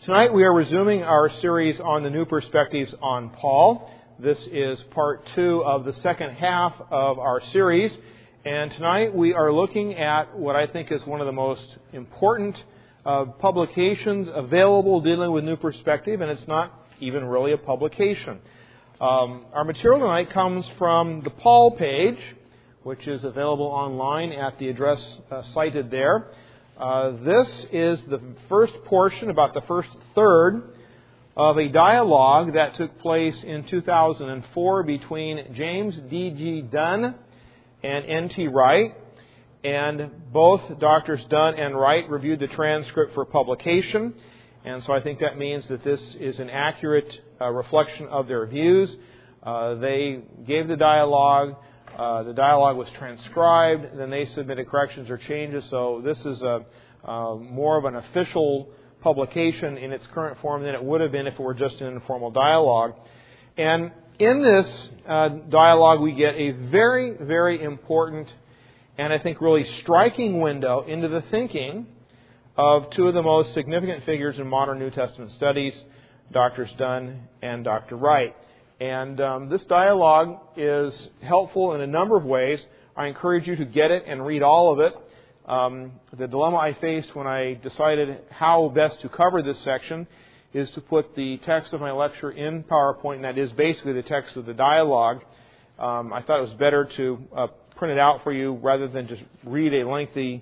Tonight we are resuming our series on the new perspectives on Paul. This is part 2 of the second half of our series. And tonight we are looking at what I think is one of the most important publications available dealing with new perspective, and it's not even really a publication. Our material tonight comes from the Paul page, which is available online at the address cited there. This is the first portion, about the first third, of a dialogue that took place in 2004 between James D.G. Dunn and N.T. Wright. And both Drs. Dunn and Wright reviewed the transcript for publication. And so I think that means that this is an accurate reflection of their views. They gave the dialogue. The dialogue was transcribed, then they submitted corrections or changes, so this is more of an official publication in its current form than it would have been if it were just an informal dialogue. And in this dialogue we get a very, very important and I think really striking window into the thinking of two of the most significant figures in modern New Testament studies, Drs. Dunn and Dr. Wright. And this dialogue is helpful in a number of ways. I encourage you to get it and read all of it. The dilemma I faced when I decided how best to cover this section is to put the text of my lecture in PowerPoint, and that is basically the text of the dialogue. I thought it was better to print it out for you rather than just read a lengthy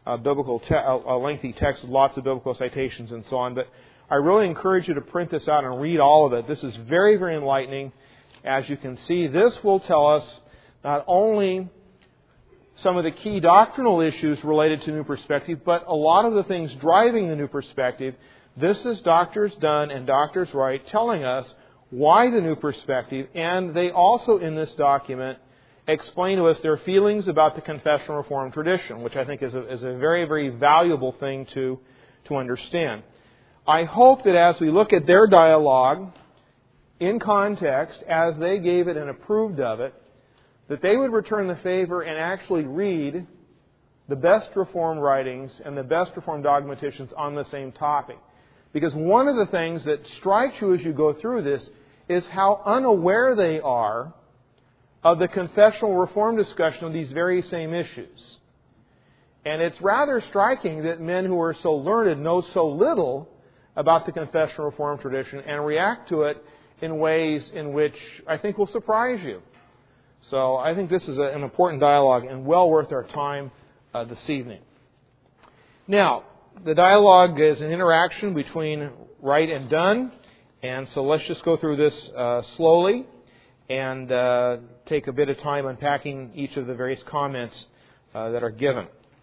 lengthy text with lots of biblical citations and so on. But I really encourage you to print this out and read all of it. This is very, very enlightening. As you can see, this will tell us not only some of the key doctrinal issues related to new perspective, but a lot of the things driving the new perspective. This is Drs. Dunn and Drs. Wright telling us why the new perspective, and they also in this document explain to us their feelings about the confessional Reformed tradition, which I think is a very, very valuable thing to understand. I hope that as we look at their dialogue in context, as they gave it and approved of it, that they would return the favor and actually read the best Reformed writings and the best Reformed dogmaticians on the same topic. Because one of the things that strikes you as you go through this is how unaware they are of the confessional Reformed discussion of these very same issues. And it's rather striking that men who are so learned know so little about the confessional Reformed tradition and react to it in ways in which I think will surprise you. So I think this is an important dialogue and well worth our time this evening. Now, the dialogue is an interaction between Wright and Dunn, and so let's just go through this slowly and take a bit of time unpacking each of the various comments that are given.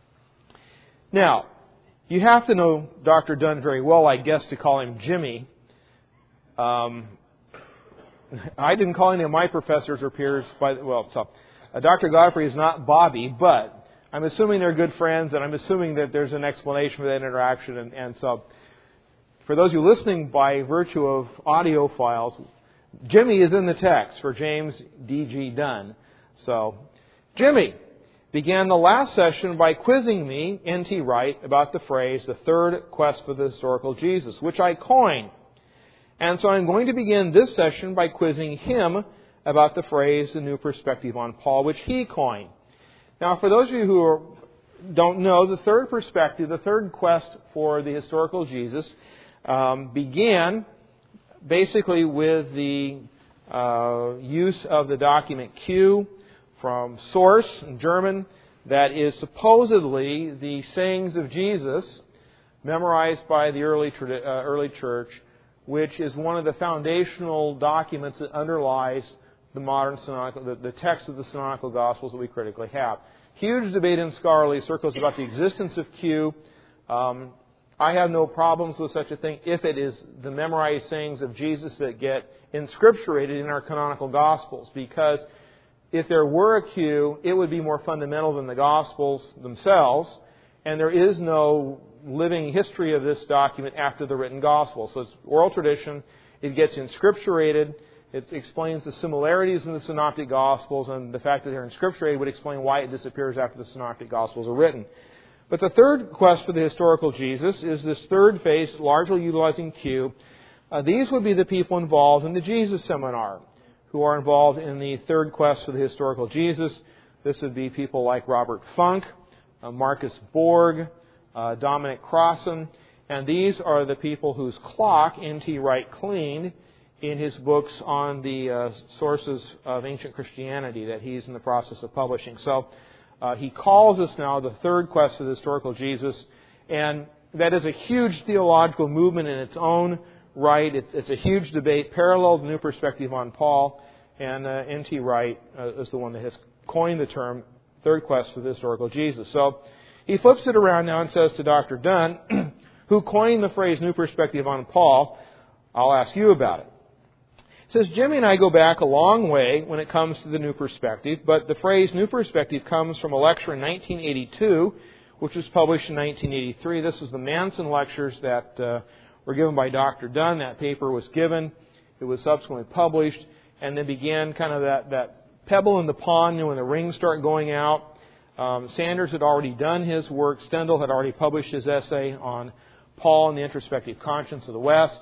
Now, you have to know Dr. Dunn very well, I guess, to call him Jimmy. I didn't call any of my professors or peers Dr. Godfrey is not Bobby, but I'm assuming they're good friends, and I'm assuming that there's an explanation for that interaction. And so, for those of you listening by virtue of audio files, Jimmy is in the text for James D.G. Dunn. So, Jimmy began the last session by quizzing me, N.T. Wright, about the phrase, the third quest for the historical Jesus, which I coined. And so I'm going to begin this session by quizzing him about the phrase, the new perspective on Paul, which he coined. Now, for those of you who don't know, the third perspective, the third quest for the historical Jesus, began basically with the use of the document Q from Source in German, that is supposedly the sayings of Jesus memorized by the early church, which is one of the foundational documents that underlies the modern the text of the Synodical Gospels that we critically have. Huge debate in scholarly circles about the existence of Q. I have no problems with such a thing if it is the memorized sayings of Jesus that get inscripturated in our canonical Gospels, because if there were a Q, it would be more fundamental than the Gospels themselves, and there is no living history of this document after the written Gospel. So it's oral tradition, it gets inscripturated, it explains the similarities in the Synoptic Gospels, and the fact that they're inscripturated would explain why it disappears after the Synoptic Gospels are written. But the third quest for the historical Jesus is this third phase, largely utilizing Q. These would be the people involved in the Jesus Seminar, who are involved in the third quest for the historical Jesus. This would be people like Robert Funk, Marcus Borg, Dominic Crossan, and these are the people whose clock N.T. Wright cleaned in his books on the sources of ancient Christianity that he's in the process of publishing. So he calls this now the third quest for the historical Jesus, and that is a huge theological movement in its own right. It's a huge debate, parallel to the New Perspective on Paul, and N.T. Wright is the one that has coined the term third quest for the historical Jesus. So he flips it around now and says to Dr. Dunn, who coined the phrase New Perspective on Paul, I'll ask you about it. He says, Jimmy and I go back a long way when it comes to the New Perspective, but the phrase New Perspective comes from a lecture in 1982, which was published in 1983. This was the Manson lectures that were given by Dr. Dunn. That paper was given. It was subsequently published, and then began kind of that pebble in the pond, when the rings start going out. Sanders had already done his work. Stendhal had already published his essay on Paul and the Introspective Conscience of the West.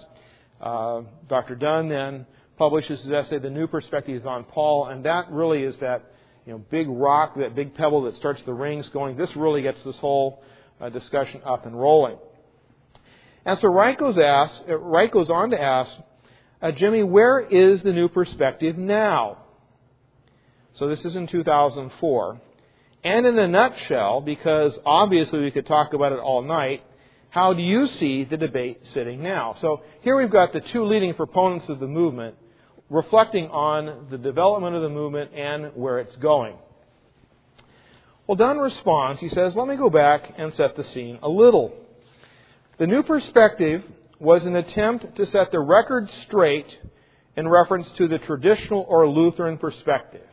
Dr. Dunn then publishes his essay, The New Perspective on Paul, and that really is that big rock, that big pebble that starts the rings going. This really gets this whole discussion up and rolling. And so Wright goes on to ask, Jimmy, where is the New Perspective now? So this is in 2004. And in a nutshell, because obviously we could talk about it all night, how do you see the debate sitting now? So here we've got the two leading proponents of the movement reflecting on the development of the movement and where it's going. Well, Dunn responds, he says, let me go back and set the scene a little. The New Perspective was an attempt to set the record straight in reference to the traditional or Lutheran perspective.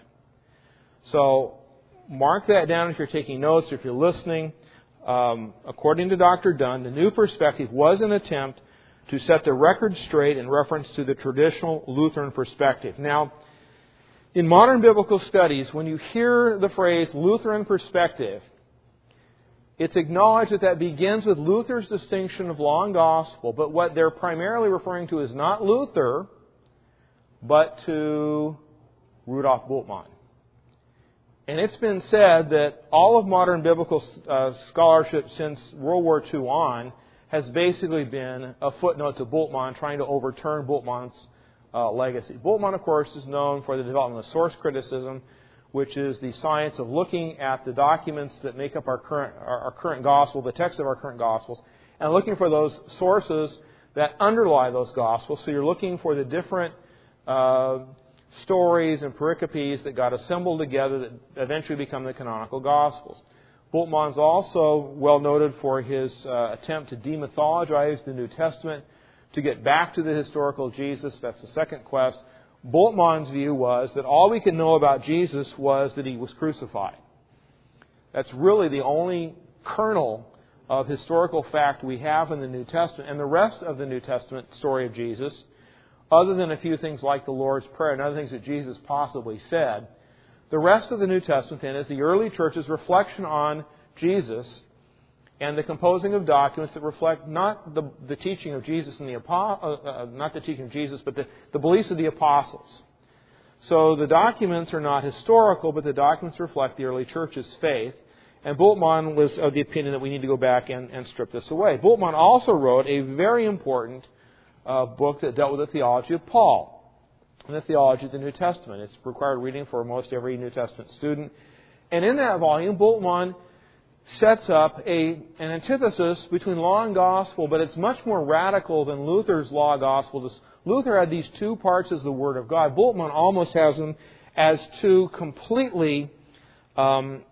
So mark that down if you're taking notes, if you're listening. According to Dr. Dunn, the New Perspective was an attempt to set the record straight in reference to the traditional Lutheran perspective. Now, in modern biblical studies, when you hear the phrase Lutheran perspective, it's acknowledged that begins with Luther's distinction of law and gospel, but what they're primarily referring to is not Luther, but to Rudolf Bultmann. And it's been said that all of modern biblical scholarship since World War II on has basically been a footnote to Bultmann, trying to overturn Bultmann's legacy. Bultmann, of course, is known for the development of source criticism, which is the science of looking at the documents that make up our current gospel, the text of our current gospels, and looking for those sources that underlie those gospels. So you're looking for the different stories and pericopes that got assembled together that eventually become the canonical Gospels. Bultmann's also well noted for his attempt to demythologize the New Testament, to get back to the historical Jesus. That's the second quest. Bultmann's view was that all we could know about Jesus was that he was crucified. That's really the only kernel of historical fact we have in the New Testament. And the rest of the New Testament story of Jesus, other than a few things like the Lord's Prayer and other things that Jesus possibly said, the rest of the New Testament then is the early church's reflection on Jesus and the composing of documents that reflect not the teaching of Jesus and not the teaching of Jesus, but the beliefs of the apostles. So the documents are not historical, but the documents reflect the early church's faith. And Bultmann was of the opinion that we need to go back and strip this away. Bultmann also wrote a very important book that dealt with the theology of Paul and the theology of the New Testament. It's required reading for almost every New Testament student. And in that volume, Bultmann sets up an antithesis between law and gospel, but it's much more radical than Luther's law gospel. Luther had these two parts as the Word of God. Bultmann almost has them as two completely polar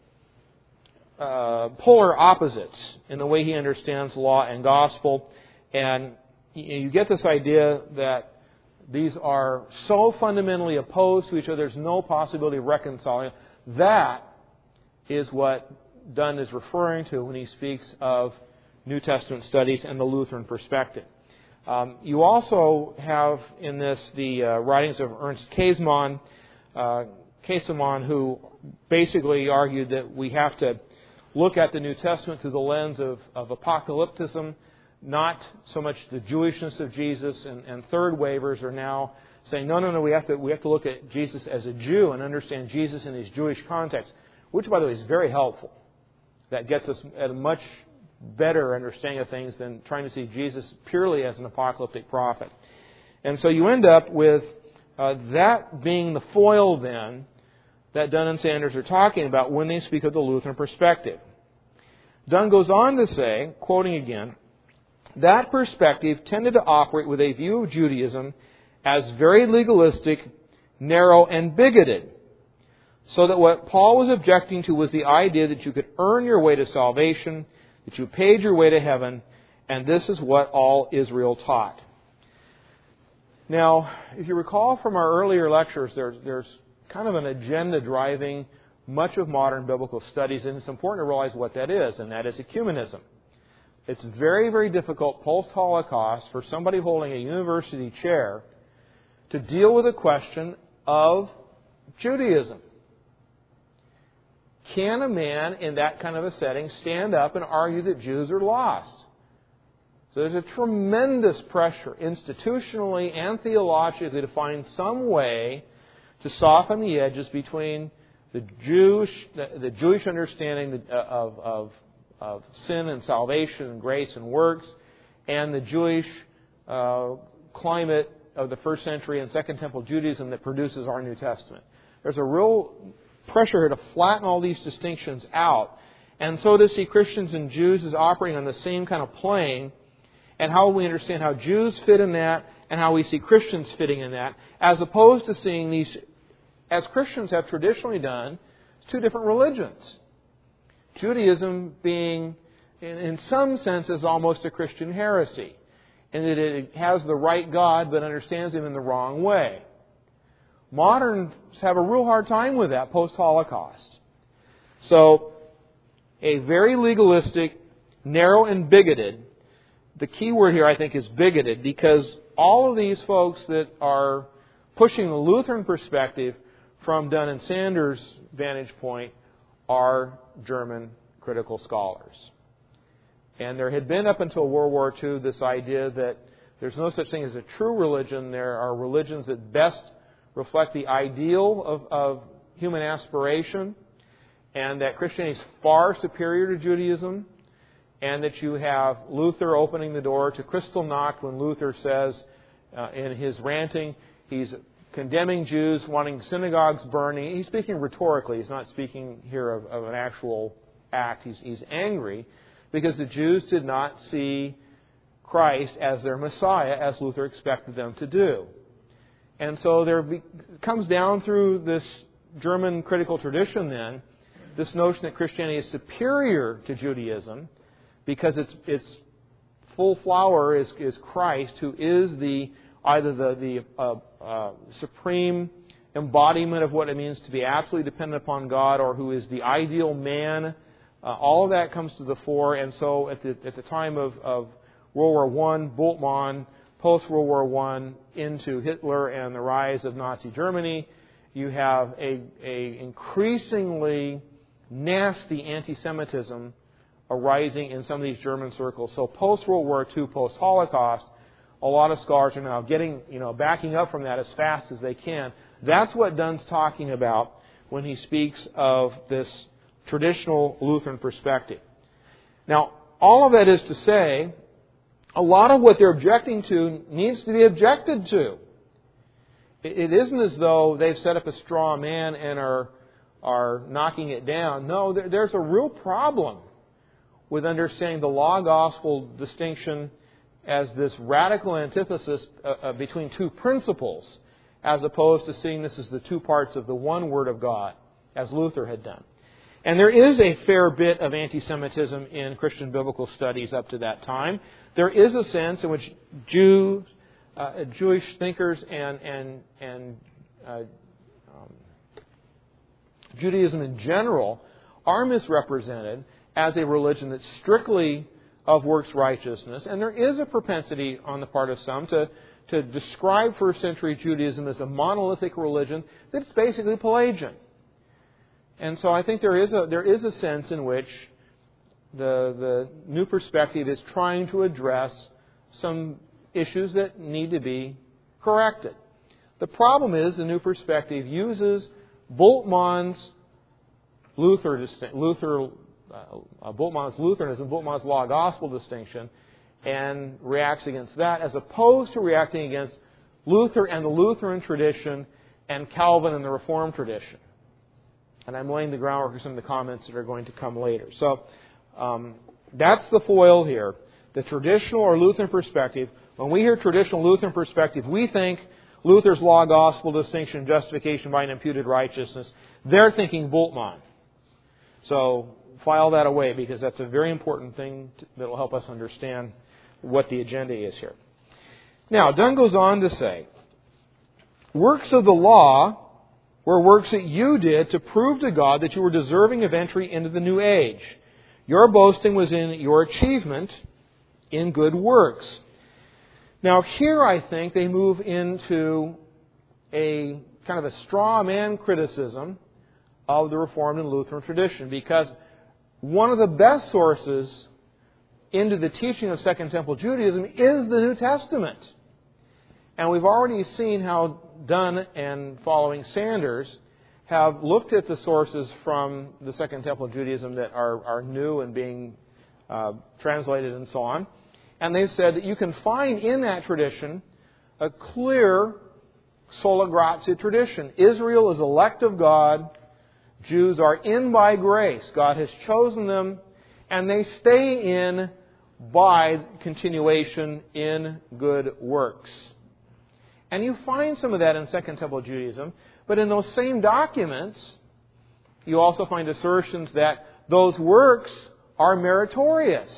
opposites in the way he understands law and gospel. And you get this idea that these are so fundamentally opposed to each other, there's no possibility of reconciling. That is what Dunn is referring to when he speaks of New Testament studies and the Lutheran perspective. You also have in this the writings of Ernst Käsemann, who basically argued that we have to look at the New Testament through the lens of apocalypticism, not so much the Jewishness of Jesus, and third wavers are now saying, no, we have to look at Jesus as a Jew and understand Jesus in his Jewish context, which, by the way, is very helpful. That gets us at a much better understanding of things than trying to see Jesus purely as an apocalyptic prophet. And so you end up with that being the foil then that Dunn and Sanders are talking about when they speak of the Lutheran perspective. Dunn goes on to say, quoting again, that perspective tended to operate with a view of Judaism as very legalistic, narrow, and bigoted, so that what Paul was objecting to was the idea that you could earn your way to salvation, that you paid your way to heaven, and this is what all Israel taught. Now, if you recall from our earlier lectures, there's kind of an agenda driving much of modern biblical studies, and it's important to realize what that is, and that is ecumenism. It's very, very difficult post-Holocaust for somebody holding a university chair to deal with the question of Judaism. Can a man in that kind of a setting stand up and argue that Jews are lost? So there's a tremendous pressure institutionally and theologically to find some way to soften the edges between the Jewish understanding of sin and salvation and grace and works and the Jewish climate of the first century and Second Temple Judaism that produces our New Testament. There's a real pressure here to flatten all these distinctions out, and so to see Christians and Jews as operating on the same kind of plane, and how we understand how Jews fit in that and how we see Christians fitting in that, as opposed to seeing these, as Christians have traditionally done, two different religions. Judaism being, in some senses, almost a Christian heresy, in that it has the right God but understands Him in the wrong way. Moderns have a real hard time with that post-Holocaust. So, a very legalistic, narrow and bigoted, the key word here I think is bigoted, because all of these folks that are pushing the Lutheran perspective from Dunn and Sanders' vantage point are German critical scholars. And there had been up until World War II this idea that there's no such thing as a true religion. There are religions that best reflect the ideal of human aspiration, and that Christianity is far superior to Judaism, and that you have Luther opening the door to Kristallnacht when Luther says in his ranting, he's condemning Jews, wanting synagogues burning. He's speaking rhetorically. He's not speaking here of an actual act. He's angry because the Jews did not see Christ as their Messiah as Luther expected them to do. And so comes down through this German critical tradition then, this notion that Christianity is superior to Judaism because its full flower is Christ, who is either the supreme embodiment of what it means to be absolutely dependent upon God, or who is the ideal man. All of that comes to the fore, and so at the time of World War I, Bultmann, post-World War I, into Hitler and the rise of Nazi Germany, you have a increasingly nasty anti-Semitism arising in some of these German circles. So post-World War II, post-Holocaust, a lot of scholars are now backing up from that as fast as they can. That's what Dunn's talking about when he speaks of this traditional Lutheran perspective. Now, all of that is to say, a lot of what they're objecting to needs to be objected to. It isn't as though they've set up a straw man and are knocking it down. No, there's a real problem with understanding the law-gospel distinction as this radical antithesis between two principles, as opposed to seeing this as the two parts of the one Word of God, as Luther had done. And there is a fair bit of anti-Semitism in Christian biblical studies up to that time. There is a sense in which Jewish thinkers and Judaism in general are misrepresented as a religion that's strictly of works righteousness. And there is a propensity on the part of some to describe first century Judaism as a monolithic religion that's basically Pelagian. And so I think there is a sense in which the new perspective is trying to address some issues that need to be corrected. The problem is the new perspective uses Bultmann's Lutheranism, Bultmann's law-gospel distinction, and reacts against that, as opposed to reacting against Luther and the Lutheran tradition and Calvin and the Reformed tradition. And I'm laying the groundwork for some of the comments that are going to come later. So that's the foil here. The traditional or Lutheran perspective. When we hear traditional Lutheran perspective, we think Luther's law-gospel distinction, justification by an imputed righteousness. They're thinking Bultmann. So file that away, because that's a very important thing that will help us understand what the agenda is here. Now, Dunn goes on to say, works of the law were works that you did to prove to God that you were deserving of entry into the new age. Your boasting was in your achievement in good works. Now, here I think they move into a kind of a straw man criticism of the Reformed and Lutheran tradition, because one of the best sources into the teaching of Second Temple Judaism is the New Testament. And we've already seen how Dunn and following Sanders have looked at the sources from the Second Temple Judaism that are new and being translated and so on. And they've said that you can find in that tradition a clear sola gratia tradition. Israel is elect of God. Jews are in by grace. God has chosen them, and they stay in by continuation in good works. And you find some of that in Second Temple Judaism, but in those same documents, you also find assertions that those works are meritorious.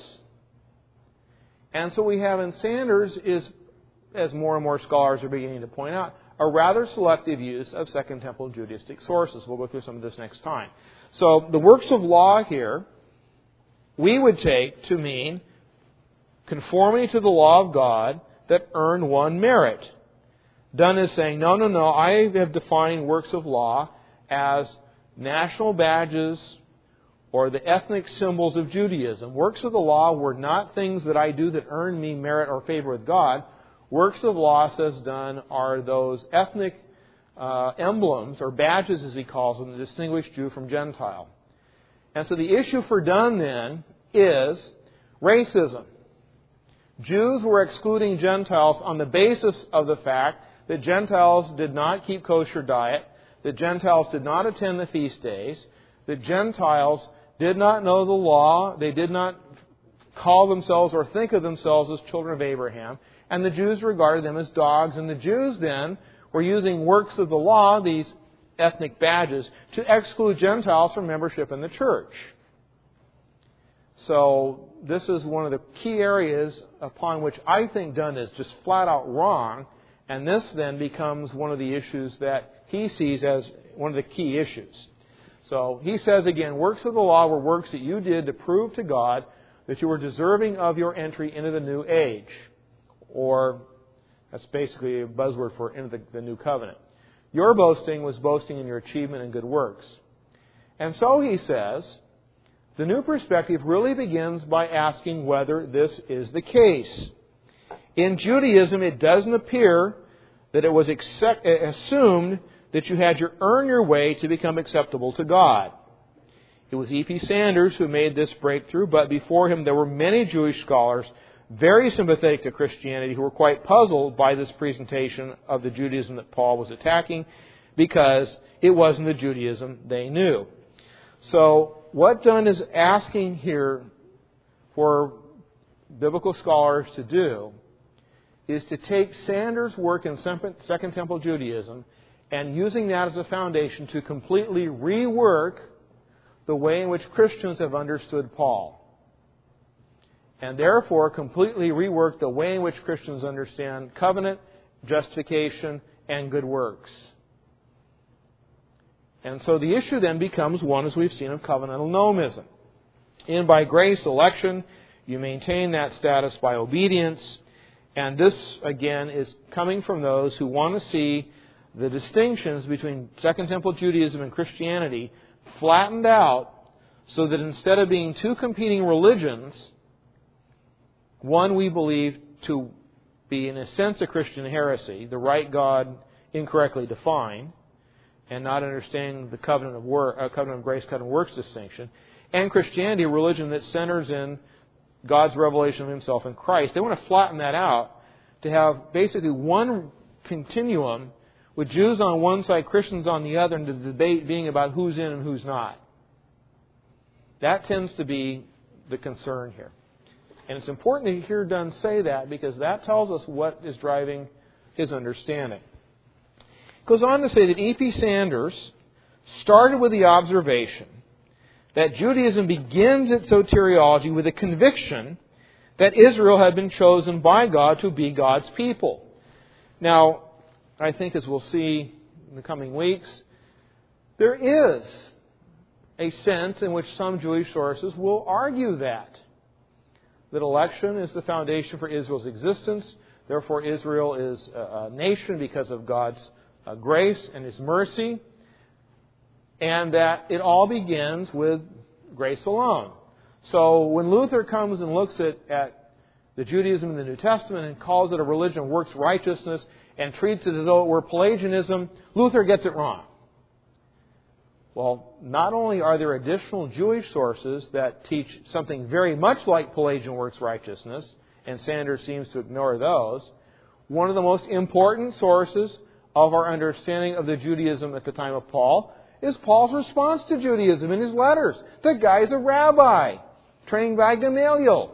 And so we have in Sanders is, as more and more scholars are beginning to point out, a rather selective use of Second Temple Judaistic sources. We'll go through some of this next time. So the works of law here, we would take to mean conformity to the law of God that earn one merit. Dunn is saying, no, I have defined works of law as national badges or the ethnic symbols of Judaism. Works of the law were not things that I do that earn me merit or favor with God. Works of law, says Dunn, are those ethnic emblems, or badges as he calls them, that distinguish Jew from Gentile. And so the issue for Dunn then is racism. Jews were excluding Gentiles on the basis of the fact that Gentiles did not keep kosher diet, that Gentiles did not attend the feast days, that Gentiles did not know the law, they did not call themselves or think of themselves as children of Abraham, and the Jews regarded them as dogs. And the Jews then were using works of the law, these ethnic badges, to exclude Gentiles from membership in the church. So this is one of the key areas upon which I think Dunn is just flat out wrong, and this then becomes one of the issues that he sees as one of the key issues. So he says again, works of the law were works that you did to prove to God that you were deserving of your entry into the new age. Or, that's basically a buzzword for into the new covenant. Your boasting was boasting in your achievement in good works. And so he says, the new perspective really begins by asking whether this is the case. In Judaism, it doesn't appear that it was assumed that you had to earn your way to become acceptable to God. It was E.P. Sanders who made this breakthrough, but before him there were many Jewish scholars very sympathetic to Christianity who were quite puzzled by this presentation of the Judaism that Paul was attacking, because it wasn't the Judaism they knew. So what Dunn is asking here for biblical scholars to do is to take Sanders' work in Second Temple Judaism and using that as a foundation to completely rework the way in which Christians have understood Paul. And therefore completely rework the way in which Christians understand covenant, justification, and good works. And so the issue then becomes one, as we've seen, of covenantal nomism. In by grace election, you maintain that status by obedience. And this, again, is coming from those who want to see the distinctions between Second Temple Judaism and Christianity flattened out so that instead of being two competing religions, one we believe to be, in a sense, a Christian heresy, the right God incorrectly defined, and not understanding the covenant of grace, covenant of works distinction, and Christianity, a religion that centers in God's revelation of Himself in Christ. They want to flatten that out to have basically one continuum with Jews on one side, Christians on the other, and the debate being about who's in and who's not. That tends to be the concern here. And it's important to hear Dunn say that, because that tells us what is driving his understanding. It goes on to say that E.P. Sanders started with the observation that Judaism begins its soteriology with a conviction that Israel had been chosen by God to be God's people. Now, I think, as we'll see in the coming weeks, there is a sense in which some Jewish sources will argue that election is the foundation for Israel's existence. Therefore, Israel is a nation because of God's grace and His mercy, and that it all begins with grace alone. So when Luther comes and looks at the Judaism in the New Testament and calls it a religion of works righteousness and treats it as though it were Pelagianism, Luther gets it wrong. Well, not only are there additional Jewish sources that teach something very much like Pelagian works righteousness, and Sanders seems to ignore those, one of the most important sources of our understanding of the Judaism at the time of Paul is Paul's response to Judaism in his letters. The guy's a rabbi, trained by Gamaliel.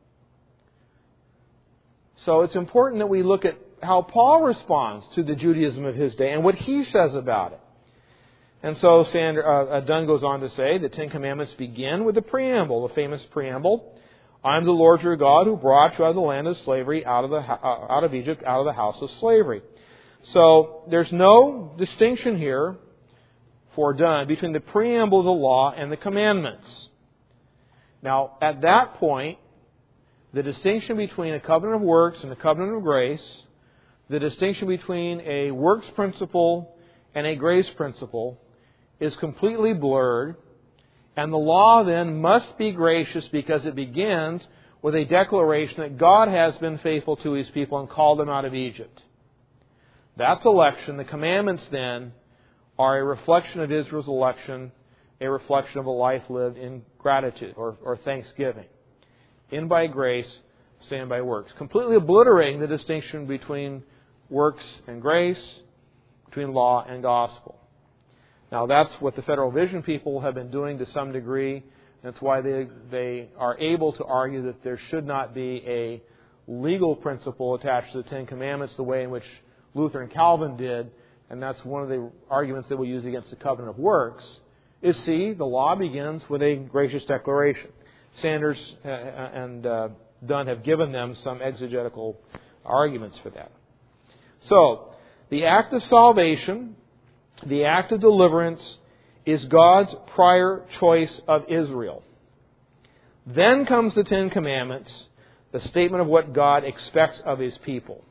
So it's important that we look at how Paul responds to the Judaism of his day and what he says about it. And so Dunn goes on to say the Ten Commandments begin with the preamble, the famous preamble. I am the Lord your God who brought you out of the land of slavery, out of Egypt, out of the house of slavery. So there's no distinction here for Dunn between the preamble of the law and the commandments. Now, at that point, the distinction between a covenant of works and a covenant of grace, the distinction between a works principle and a grace principle, is completely blurred, and the law then must be gracious because it begins with a declaration that God has been faithful to His people and called them out of Egypt. That's election. The commandments then are a reflection of Israel's election, a reflection of a life lived in gratitude or thanksgiving. In by grace, stand by works. Completely obliterating the distinction between works and grace, between law and gospel. Now, that's what the Federal Vision people have been doing to some degree. That's why they are able to argue that there should not be a legal principle attached to the Ten Commandments the way in which Luther and Calvin did. And that's one of the arguments that we use against the covenant of works, is see, the law begins with a gracious declaration. Sanders and Dunn have given them some exegetical arguments for that. So, the act of salvation, the act of deliverance, is God's prior choice of Israel. Then comes the Ten Commandments, the statement of what God expects of His people.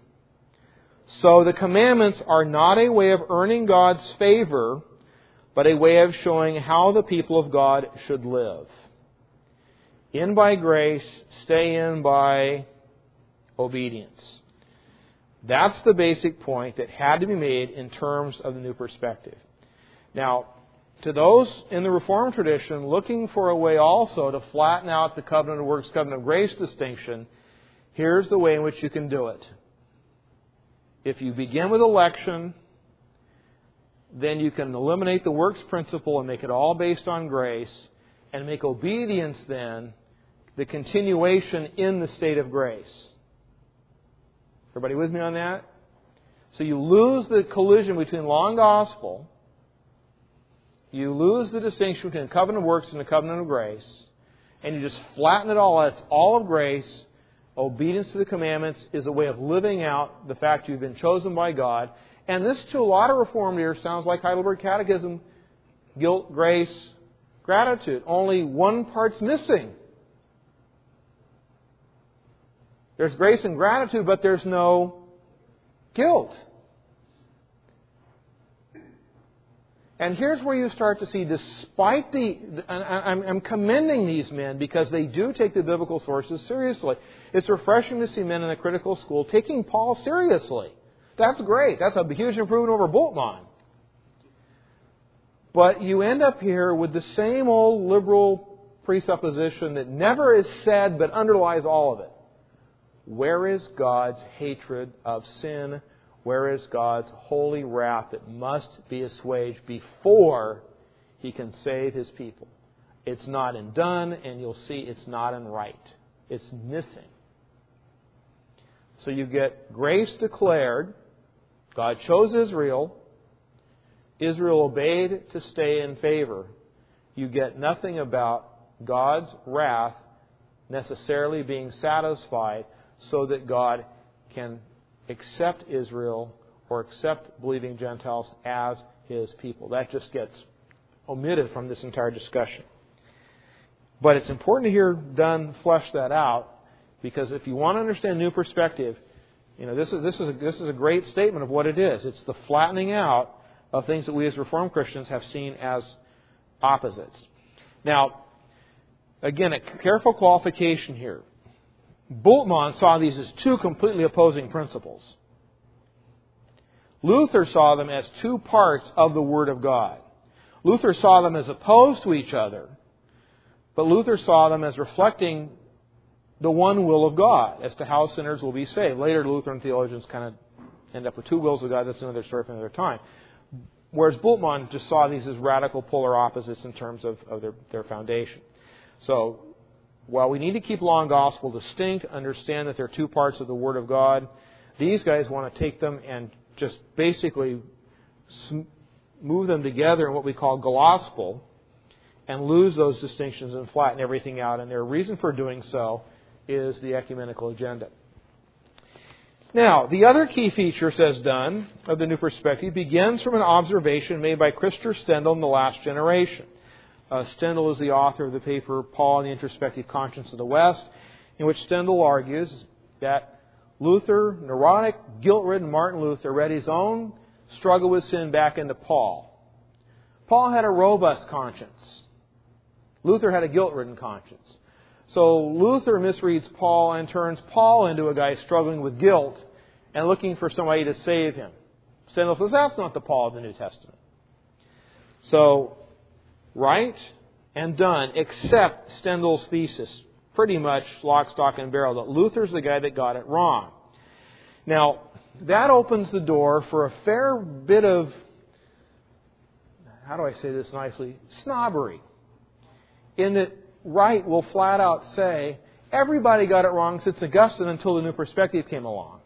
So the commandments are not a way of earning God's favor, but a way of showing how the people of God should live. In by grace, stay in by obedience. That's the basic point that had to be made in terms of the new perspective. Now, to those in the Reformed tradition looking for a way also to flatten out the covenant of works, covenant of grace distinction, here's the way in which you can do it. If you begin with election, then you can eliminate the works principle and make it all based on grace, and make obedience then the continuation in the state of grace. Everybody with me on that? So you lose the collision between law and gospel. You lose the distinction between the covenant of works and the covenant of grace. And you just flatten it all out. It's all of grace. Obedience to the commandments is a way of living out the fact you've been chosen by God. And this, to a lot of Reformed ears, sounds like Heidelberg Catechism. Guilt, grace, gratitude. Only one part's missing. There's grace and gratitude, but there's no guilt. And here's where you start to see, despite I'm commending these men because they do take the biblical sources seriously. It's refreshing to see men in a critical school taking Paul seriously. That's great. That's a huge improvement over Bultmann. But you end up here with the same old liberal presupposition that never is said but underlies all of it. Where is God's hatred of sin? Where is God's holy wrath that must be assuaged before He can save His people? It's not in done, and you'll see it's not in right. It's missing. So you get grace declared. God chose Israel. Israel obeyed to stay in favor. You get nothing about God's wrath necessarily being satisfied so that God can accept Israel or accept believing Gentiles as His people. That just gets omitted from this entire discussion. But it's important to hear Dunn flesh that out, because if you want to understand New Perspective, this is a great statement of what it is. It's the flattening out of things that we as Reformed Christians have seen as opposites. Now, again, a careful qualification here. Bultmann saw these as two completely opposing principles. Luther saw them as two parts of the Word of God. Luther saw them as opposed to each other, but Luther saw them as reflecting the one will of God as to how sinners will be saved. Later, Lutheran theologians kind of end up with two wills of God. That's another story for another time. Whereas Bultmann just saw these as radical polar opposites in terms of their foundation. So, while we need to keep law and gospel distinct, understand that they're two parts of the Word of God, these guys want to take them and just basically move them together in what we call gospel and lose those distinctions and flatten everything out. And their reason for doing so is the ecumenical agenda. Now, the other key feature, says Dunn, of the New Perspective begins from an observation made by Christopher Stendhal in the last generation. Stendhal is the author of the paper Paul and the Introspective Conscience of the West, in which Stendhal argues that Luther, neurotic, guilt-ridden Martin Luther, read his own struggle with sin back into Paul. Paul had a robust conscience. Luther had a guilt-ridden conscience. So Luther misreads Paul and turns Paul into a guy struggling with guilt and looking for somebody to save him. Stendhal says that's not the Paul of the New Testament. So Wright and Dunn accept Stendhal's thesis, pretty much lock, stock, and barrel, that Luther's the guy that got it wrong. Now, that opens the door for a fair bit of, how do I say this nicely, snobbery. In that Wright will flat out say, everybody got it wrong since Augustine until the New Perspective came along.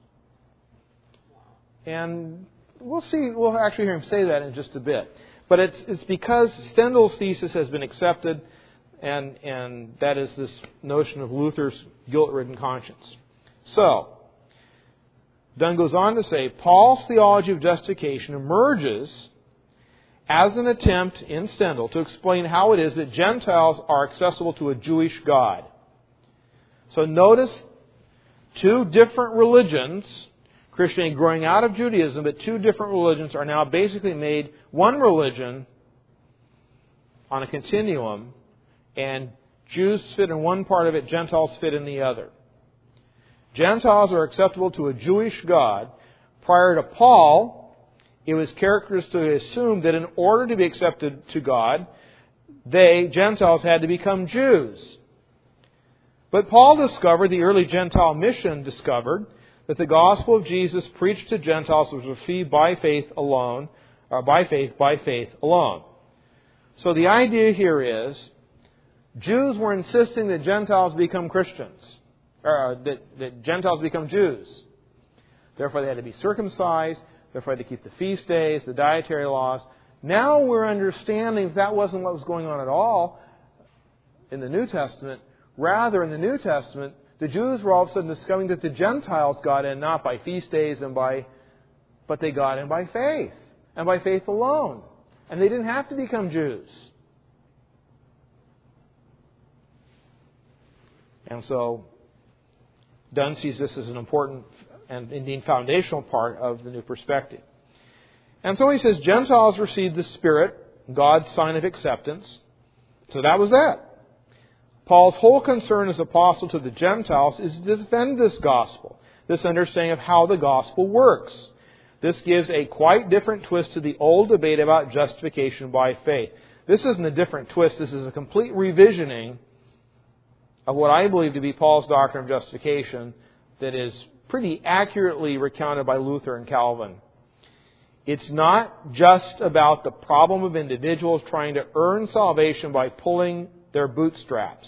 And we'll actually hear him say that in just a bit. But it's because Stendhal's thesis has been accepted, and that is this notion of Luther's guilt-ridden conscience. So, Dunn goes on to say, Paul's theology of justification emerges as an attempt in Stendhal to explain how it is that Gentiles are accessible to a Jewish God. So notice two different religions, Christianity growing out of Judaism, but two different religions are now basically made one religion on a continuum, and Jews fit in one part of it, Gentiles fit in the other. Gentiles are acceptable to a Jewish God. Prior to Paul, it was characteristic to assume that in order to be accepted to God, Gentiles, had to become Jews. But Paul discovered, the early Gentile mission discovered, that the gospel of Jesus preached to Gentiles was received by faith alone, or by faith alone. So the idea here is, Jews were insisting that Gentiles become Christians, or that Gentiles become Jews. Therefore they had to be circumcised, therefore they had to keep the feast days, the dietary laws. Now we're understanding that wasn't what was going on at all in the New Testament. Rather, in the New Testament, the Jews were all of a sudden discovering that the Gentiles got in not by feast days but they got in by faith, and by faith alone. And they didn't have to become Jews. And so, Dunn sees this as an important and indeed foundational part of the New Perspective. And so he says, Gentiles received the Spirit, God's sign of acceptance. So that was that. Paul's whole concern as apostle to the Gentiles is to defend this gospel, this understanding of how the gospel works. This gives a quite different twist to the old debate about justification by faith. This isn't a different twist. This is a complete revisioning of what I believe to be Paul's doctrine of justification that is pretty accurately recounted by Luther and Calvin. It's not just about the problem of individuals trying to earn salvation by pulling their bootstraps.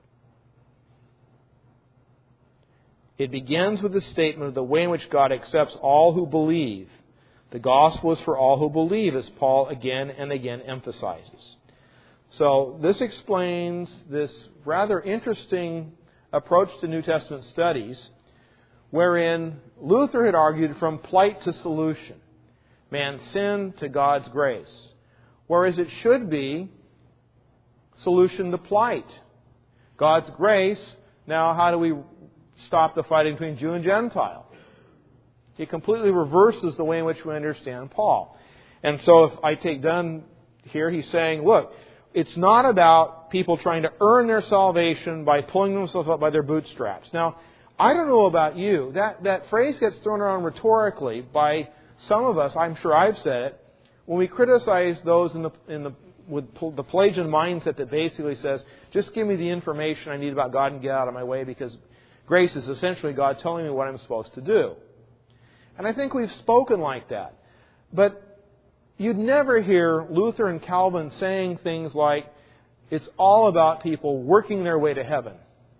It begins with the statement of the way in which God accepts all who believe. The gospel is for all who believe, as Paul again and again emphasizes. So this explains this rather interesting approach to New Testament studies, wherein Luther had argued from plight to solution, man's sin to God's grace, whereas it should be solution to plight. God's grace, now how do we stop the fighting between Jew and Gentile? He completely reverses the way in which we understand Paul. And so if I take Dunn here, he's saying, look, it's not about people trying to earn their salvation by pulling themselves up by their bootstraps. Now, I don't know about you. That phrase gets thrown around rhetorically by some of us. I'm sure I've said it. When we criticize those with the Pelagian mindset that basically says, just give me the information I need about God and get out of my way, because grace is essentially God telling me what I'm supposed to do. And I think we've spoken like that. But you'd never hear Luther and Calvin saying things like, it's all about people working their way to heaven.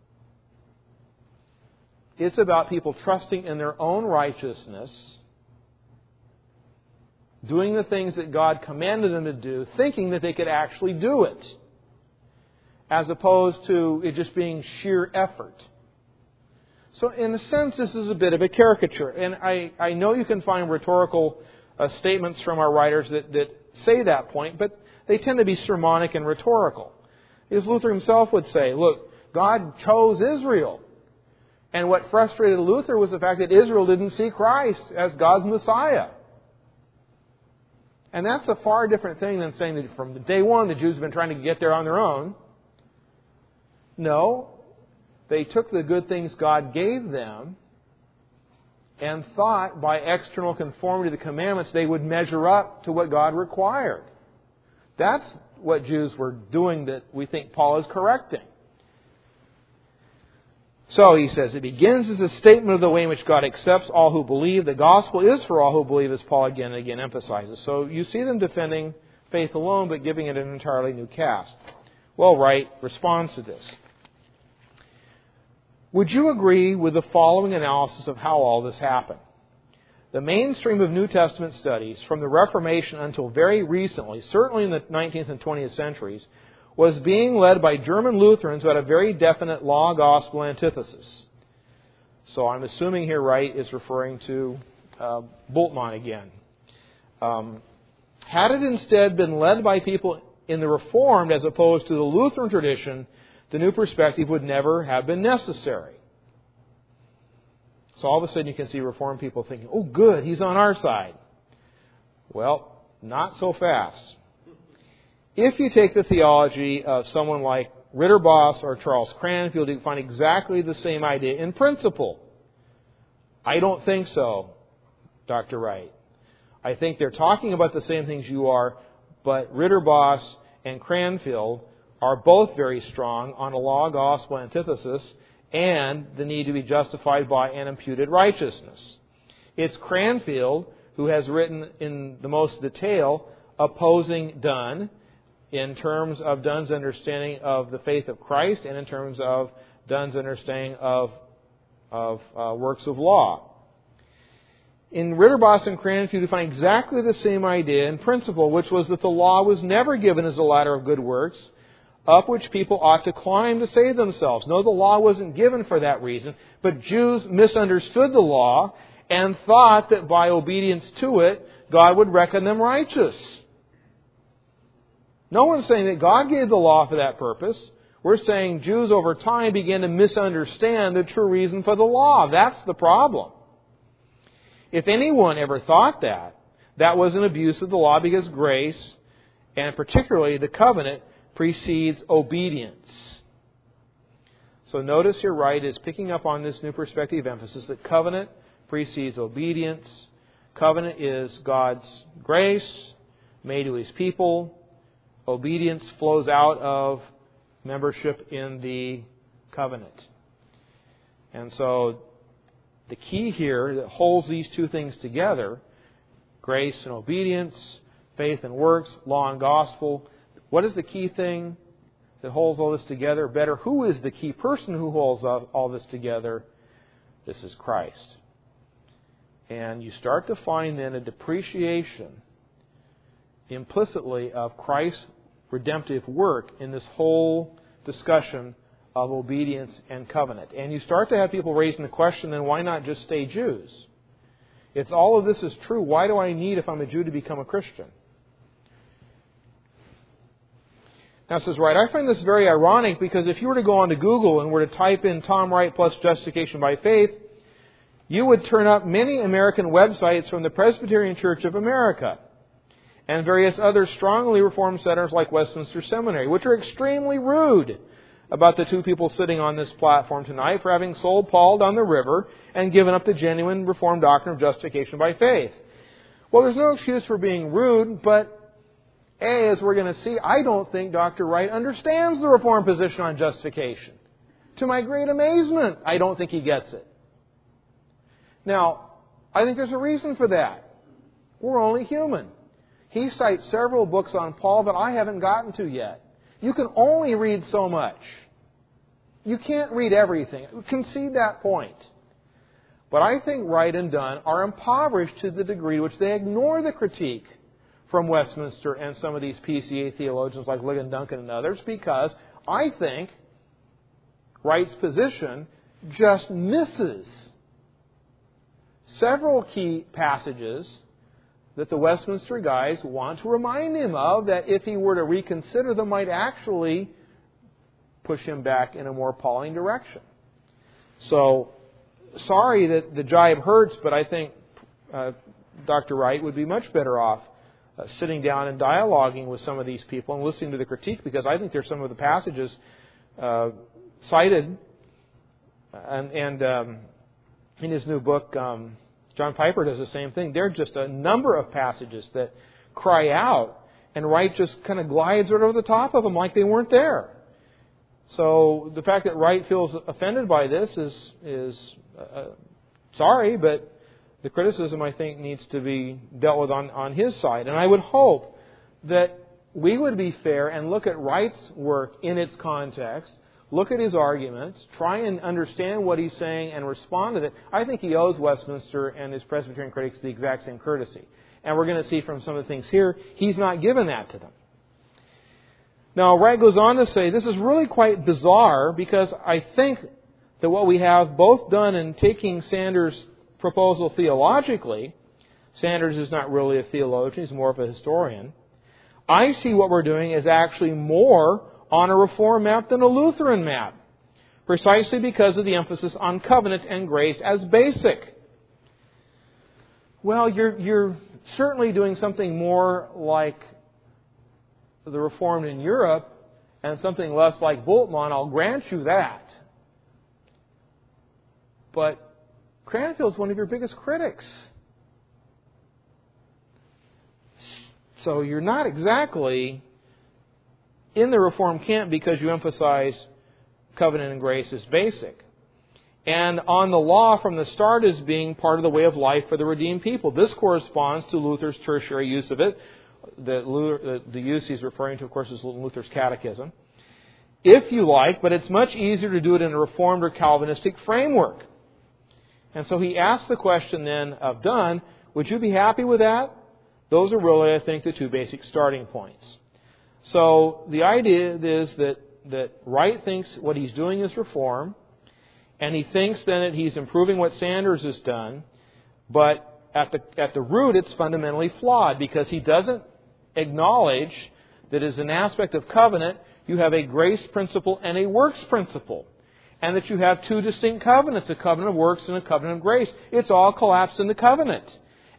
It's about people trusting in their own righteousness, doing the things that God commanded them to do, thinking that they could actually do it, as opposed to it just being sheer effort. So in a sense, this is a bit of a caricature. And I know you can find rhetorical statements from our writers that say that point, but they tend to be sermonic and rhetorical. As Luther himself would say, look, God chose Israel. And what frustrated Luther was the fact that Israel didn't see Christ as God's Messiah. And that's a far different thing than saying that from day one the Jews have been trying to get there on their own. No, they took the good things God gave them and thought by external conformity to the commandments they would measure up to what God required. That's what Jews were doing that we think Paul is correcting. So he says, it begins as a statement of the way in which God accepts all who believe. The gospel is for all who believe, as Paul again and again emphasizes. So you see them defending faith alone, but giving it an entirely new cast. Well, Wright responds to this. Would you agree with the following analysis of how all this happened? The mainstream of New Testament studies from the Reformation until very recently, certainly in the 19th and 20th centuries, was being led by German Lutherans who had a very definite law-gospel antithesis. So I'm assuming here Wright is referring to Bultmann again. Had it instead been led by people in the Reformed as opposed to the Lutheran tradition, the new perspective would never have been necessary. So all of a sudden you can see Reformed people thinking, oh good, he's on our side. Well, not so fast. If you take the theology of someone like Ritterboss or Charles Cranfield, you find exactly the same idea in principle. I don't think so, Dr. Wright. I think they're talking about the same things you are, but Ritterboss and Cranfield are both very strong on a law-gospel antithesis and the need to be justified by an imputed righteousness. It's Cranfield who has written in the most detail opposing Dunn in terms of Dunn's understanding of the faith of Christ and in terms of Dunn's understanding of works of law. In Ritterboss and Cranfield, you find exactly the same idea in principle, which was that the law was never given as a ladder of good works, up which people ought to climb to save themselves. No, the law wasn't given for that reason, but Jews misunderstood the law and thought that by obedience to it, God would reckon them righteous. No one's saying that God gave the law for that purpose. We're saying Jews over time began to misunderstand the true reason for the law. That's the problem. If anyone ever thought that, that was an abuse of the law because grace, and particularly the covenant, precedes obedience. So notice here Wright is picking up on this new perspective emphasis that covenant precedes obedience. Covenant is God's grace made to His people. Obedience flows out of membership in the covenant. And so the key here that holds these two things together, grace and obedience, faith and works, law and gospel, what is the key thing that holds all this together? Better, who is the key person who holds all this together? This is Christ. And you start to find then a depreciation implicitly of Christ's redemptive work in this whole discussion of obedience and covenant. And you start to have people raising the question, then why not just stay Jews? If all of this is true, why do I need, if I'm a Jew, to become a Christian? Now, says Wright, I find this very ironic because if you were to go onto Google and were to type in Tom Wright plus justification by faith, you would turn up many American websites from the Presbyterian Church of America and various other strongly reformed centers like Westminster Seminary, which are extremely rude about the two people sitting on this platform tonight for having sold Paul down the river and given up the genuine Reformed doctrine of justification by faith. Well, there's no excuse for being rude, but as we're going to see, I don't think Dr. Wright understands the Reformed position on justification. To my great amazement, I don't think he gets it. Now, I think there's a reason for that. We're only human. He cites several books on Paul that I haven't gotten to yet. You can only read so much. You can't read everything. Concede that point. But I think Wright and Dunn are impoverished to the degree to which they ignore the critique from Westminster and some of these PCA theologians like Ligon Duncan and others, because I think Wright's position just misses several key passages that the Westminster guys want to remind him of, that if he were to reconsider them might actually push him back in a more Pauline direction. So, sorry that the jibe hurts, but I think Dr. Wright would be much better off sitting down and dialoguing with some of these people and listening to the critique, because I think there's some of the passages cited, and in his new book, John Piper does the same thing. There are just a number of passages that cry out, and Wright just kind of glides right over the top of them like they weren't there. So the fact that Wright feels offended by this is sorry, but the criticism, I think, needs to be dealt with on his side. And I would hope that we would be fair and look at Wright's work in its context, look at his arguments, try and understand what he's saying and respond to it. I think he owes Westminster and his Presbyterian critics the exact same courtesy. And we're going to see from some of the things here, he's not given that to them. Now, Wright goes on to say, this is really quite bizarre, because I think that what we have both done in taking Sanders' proposal theologically, Sanders is not really a theologian, he's more of a historian. I see what we're doing is actually more on a Reform map than a Lutheran map, precisely because of the emphasis on covenant and grace as basic. Well, you're certainly doing something more like the Reformed in Europe and something less like Bultmann, I'll grant you that. But Cranfield's one of your biggest critics. So you're not exactly in the Reformed camp because you emphasize covenant and grace as basic. And on the law from the start as being part of the way of life for the redeemed people. This corresponds to Luther's tertiary use of it. The use he's referring to, of course, is Luther's Catechism. If you like, but it's much easier to do it in a Reformed or Calvinistic framework. And so he asks the question then of Dunn, would you be happy with that? Those are really, I think, the two basic starting points. So the idea is that Wright thinks what he's doing is reform, and he thinks then that he's improving what Sanders has done, but at the root it's fundamentally flawed, because he doesn't acknowledge that as an aspect of covenant you have a grace principle and a works principle, and that you have two distinct covenants, a covenant of works and a covenant of grace. It's all collapsed into covenant.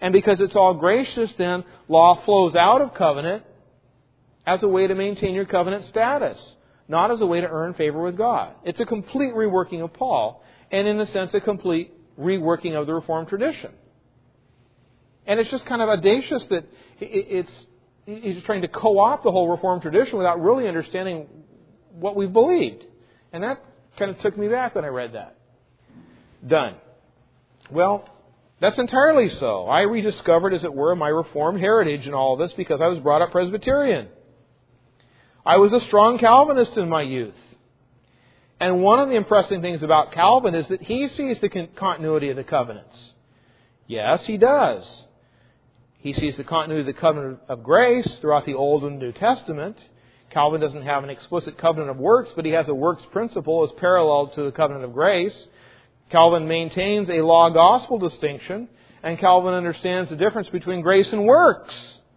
And because it's all gracious, then law flows out of covenant as a way to maintain your covenant status, not as a way to earn favor with God. It's a complete reworking of Paul, and in a sense, a complete reworking of the Reformed tradition. And it's just kind of audacious that he's trying to co-opt the whole Reformed tradition without really understanding what we've believed. And that kind of took me back when I read that. Done. Well, that's entirely so. I rediscovered, as it were, my Reformed heritage in all of this because I was brought up Presbyterian. I was a strong Calvinist in my youth. And one of the impressive things about Calvin is that he sees the continuity of the covenants. Yes, he does. He sees the continuity of the covenant of grace throughout the Old and New Testament. Calvin doesn't have an explicit covenant of works, but he has a works principle as parallel to the covenant of grace. Calvin maintains a law-gospel distinction, and Calvin understands the difference between grace and works.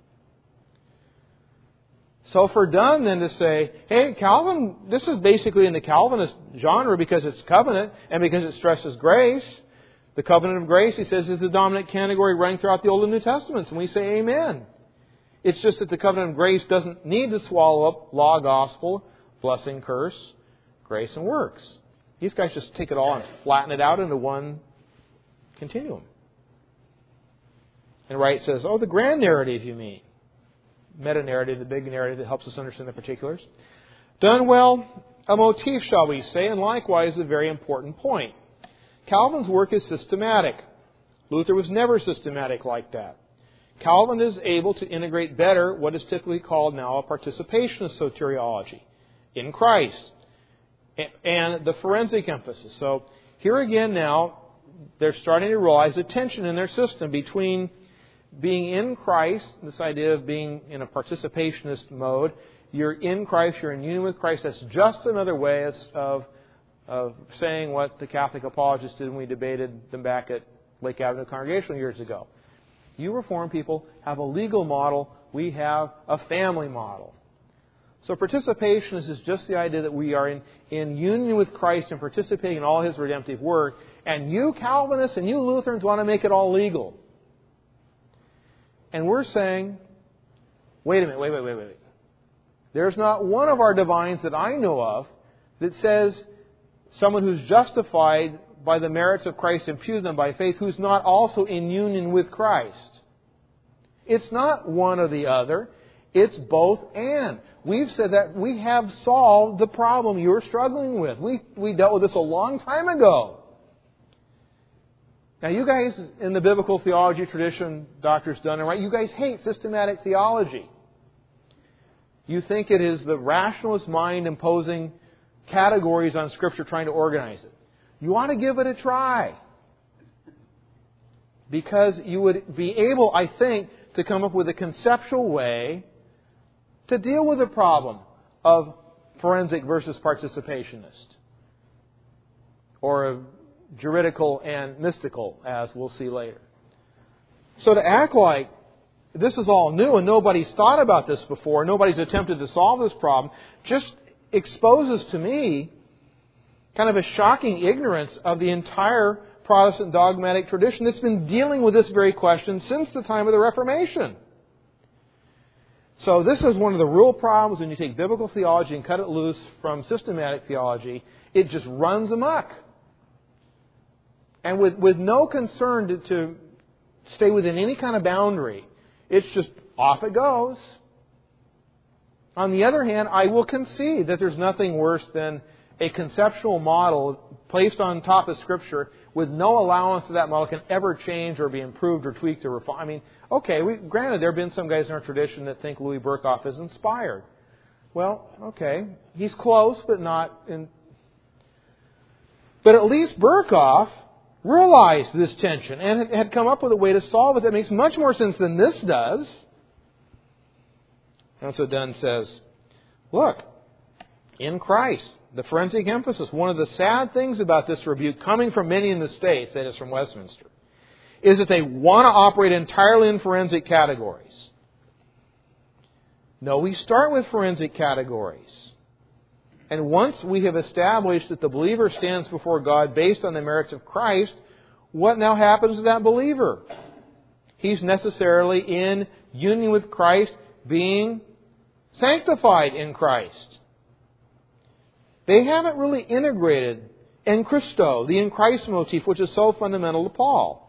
So for Dunn then to say, hey, Calvin, this is basically in the Calvinist genre because it's covenant and because it stresses grace. The covenant of grace, he says, is the dominant category running throughout the Old and New Testaments. And we say amen. It's just that the covenant of grace doesn't need to swallow up law, gospel, blessing, curse, grace, and works. These guys just take it all and flatten it out into one continuum. And Wright says, oh, the grand narrative you mean. Meta-narrative, the big narrative that helps us understand the particulars. Done well, a motif, shall we say, and likewise a very important point. Calvin's work is systematic. Luther was never systematic like that. Calvin is able to integrate better what is typically called now a participationist soteriology in Christ and the forensic emphasis. So here again now, they're starting to realize the tension in their system between being in Christ, this idea of being in a participationist mode. You're in Christ, you're in union with Christ. That's just another way of saying what the Catholic apologists did when we debated them back at Lake Avenue Congregational years ago. You Reformed people have a legal model. We have a family model. So participationist is just the idea that we are in union with Christ and participating in all His redemptive work. And you Calvinists and you Lutherans want to make it all legal. And we're saying, wait a minute. There's not one of our divines that I know of that says someone who's justified by the merits of Christ imputed them by faith who's not also in union with Christ. It's not one or the other. It's both and. We've said that we have solved the problem you're struggling with. We dealt with this a long time ago. Now, you guys in the biblical theology tradition, Drs. Dunn and Wright, you guys hate systematic theology. You think it is the rationalist mind imposing categories on Scripture trying to organize it. You ought to give it a try. Because you would be able, I think, to come up with a conceptual way to deal with the problem of forensic versus participationist. Or juridical and mystical, as we'll see later. So to act like this is all new and nobody's thought about this before, nobody's attempted to solve this problem, just exposes to me kind of a shocking ignorance of the entire Protestant dogmatic tradition that's been dealing with this very question since the time of the Reformation. So this is one of the real problems when you take biblical theology and cut it loose from systematic theology. It just runs amok. And with no concern to stay within any kind of boundary. It's just off it goes. On the other hand, I will concede that there's nothing worse than a conceptual model placed on top of Scripture with no allowance that that model can ever change or be improved or tweaked or refined. I mean, okay, granted there have been some guys in our tradition that think Louis Berkhoff is inspired. Well, okay, he's close, but not in... But at least Berkhoff realized this tension and had come up with a way to solve it that makes much more sense than this does. And so Dunn says, look, in Christ, the forensic emphasis, one of the sad things about this rebuke coming from many in the States, that is from Westminster, is that they want to operate entirely in forensic categories. No, we start with forensic categories. And once we have established that the believer stands before God based on the merits of Christ, what now happens to that believer? he's necessarily in union with Christ, being sanctified in Christ. They haven't really integrated en Christo, the in Christ motif, which is so fundamental to Paul.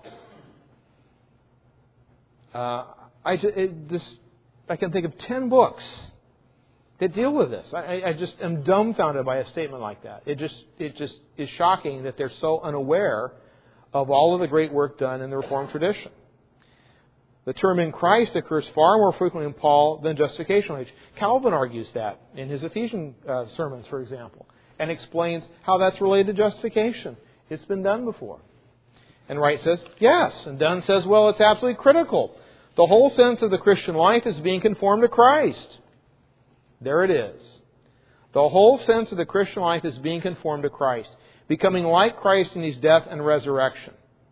I can think of 10 books that deal with this. I just am dumbfounded by a statement like that. It just is shocking that they're so unaware of all of the great work done in the Reformed tradition. The term in Christ occurs far more frequently in Paul than justification age. Calvin argues that in his Ephesian sermons, for example, and explains how that's related to justification. It's been done before. And Wright says, yes. And Dunn says, well, it's absolutely critical. The whole sense of the Christian life is being conformed to Christ. There it is. The whole sense of the Christian life is being conformed to Christ, becoming like Christ in His death and resurrection.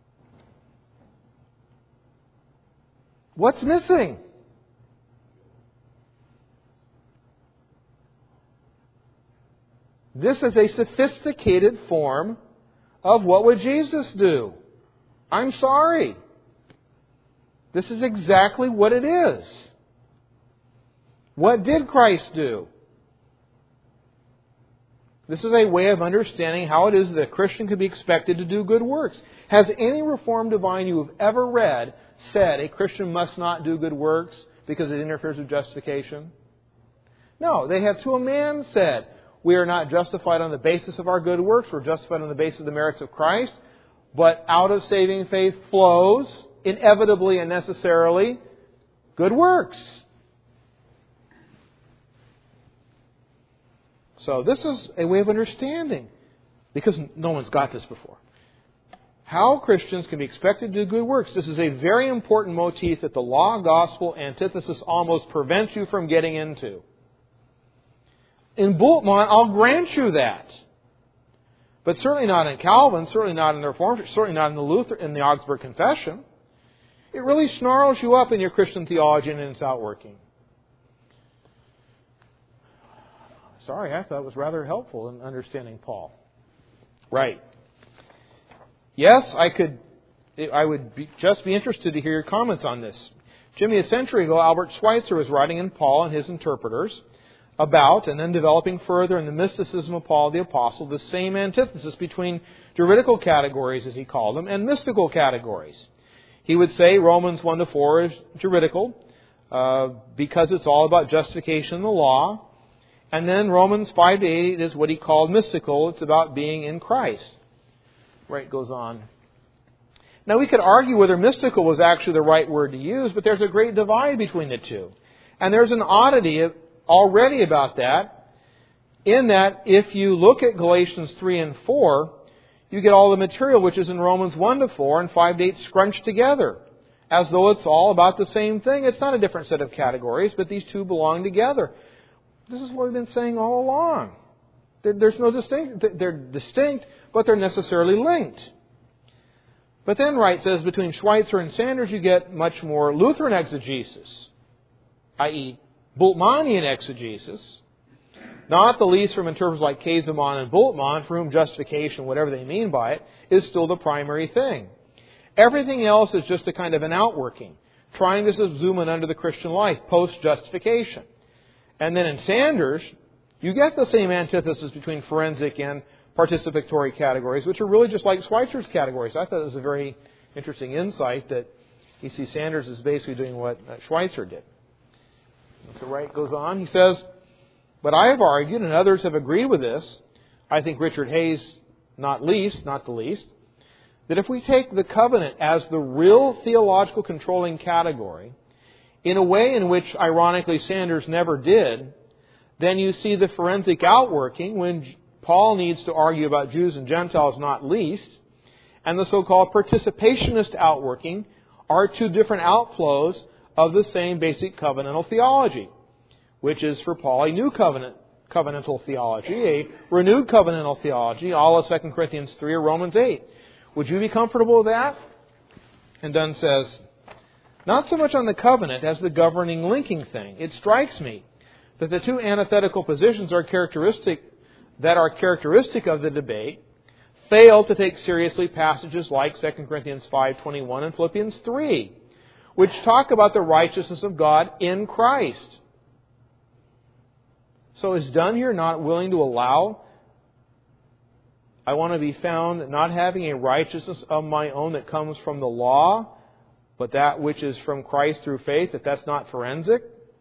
What's missing? This is a sophisticated form of what would Jesus do. I'm sorry. This is exactly what it is. What did Christ do? This is a way of understanding how it is that a Christian could be expected to do good works. Has any Reformed divine you have ever read said a Christian must not do good works because it interferes with justification? No, they have to a man said, we are not justified on the basis of our good works, we're justified on the basis of the merits of Christ, but out of saving faith flows, inevitably and necessarily, good works. So this is a way of understanding, because no one's got this before, how Christians can be expected to do good works. This is a very important motif that the law-gospel antithesis almost prevents you from getting into. In Bultmann, I'll grant you that. But certainly not in Calvin, certainly not in the Reformed, certainly not in the Luther, in the Augsburg Confession. It really snarls you up in your Christian theology and in its outworking. Sorry, I thought it was rather helpful in understanding Paul. Right. Yes, I would just be interested to hear your comments on this. Jimmy, a century ago, Albert Schweitzer was writing in Paul and his interpreters about, and then developing further in the mysticism of Paul the Apostle, the same antithesis between juridical categories, as he called them, and mystical categories. He would say Romans 1-4 is juridical because it's all about justification in the law. And then Romans 5-8 is what he called mystical. It's about being in Christ. Right, goes on. Now we could argue whether mystical was actually the right word to use, but there's a great divide between the two. And there's an oddity already about that, in that if you look at Galatians 3 and 4, you get all the material which is in Romans 1-4 and 5-8 scrunched together, as though it's all about the same thing. It's not a different set of categories, but these two belong together. This is what we've been saying all along. There's no distinct. They're distinct, but they're necessarily linked. But then Wright says between Schweitzer and Sanders you get much more Lutheran exegesis, i.e. Bultmannian exegesis, not the least from interpreters like Kazemon and Bultmann, for whom justification, whatever they mean by it, is still the primary thing. Everything else is just a kind of an outworking, trying to subsume it under the Christian life, post-justification. And then in Sanders, you get the same antithesis between forensic and participatory categories, which are really just like Schweitzer's categories. I thought it was a very interesting insight that you see Sanders is basically doing what Schweitzer did. And so Wright goes on. He says, but I have argued, and others have agreed with this, I think Richard Hayes not the least, that if we take the covenant as the real theological controlling category, in a way in which, ironically, Sanders never did, then you see the forensic outworking when Paul needs to argue about Jews and Gentiles not least, and the so-called participationist outworking are two different outflows of the same basic covenantal theology, which is for Paul a new covenantal theology, a renewed covenantal theology, all of 2 Corinthians 3 or Romans 8. Would you be comfortable with that? And Dunn says, not so much on the covenant as the governing linking thing. It strikes me that the two antithetical positions that are characteristic of the debate fail to take seriously passages like 2 Corinthians 5:21 and Philippians 3, which talk about the righteousness of God in Christ. So is Dunn here not willing to allow, I want to be found not having a righteousness of my own that comes from the law, but that which is from Christ through faith, if that's not forensic?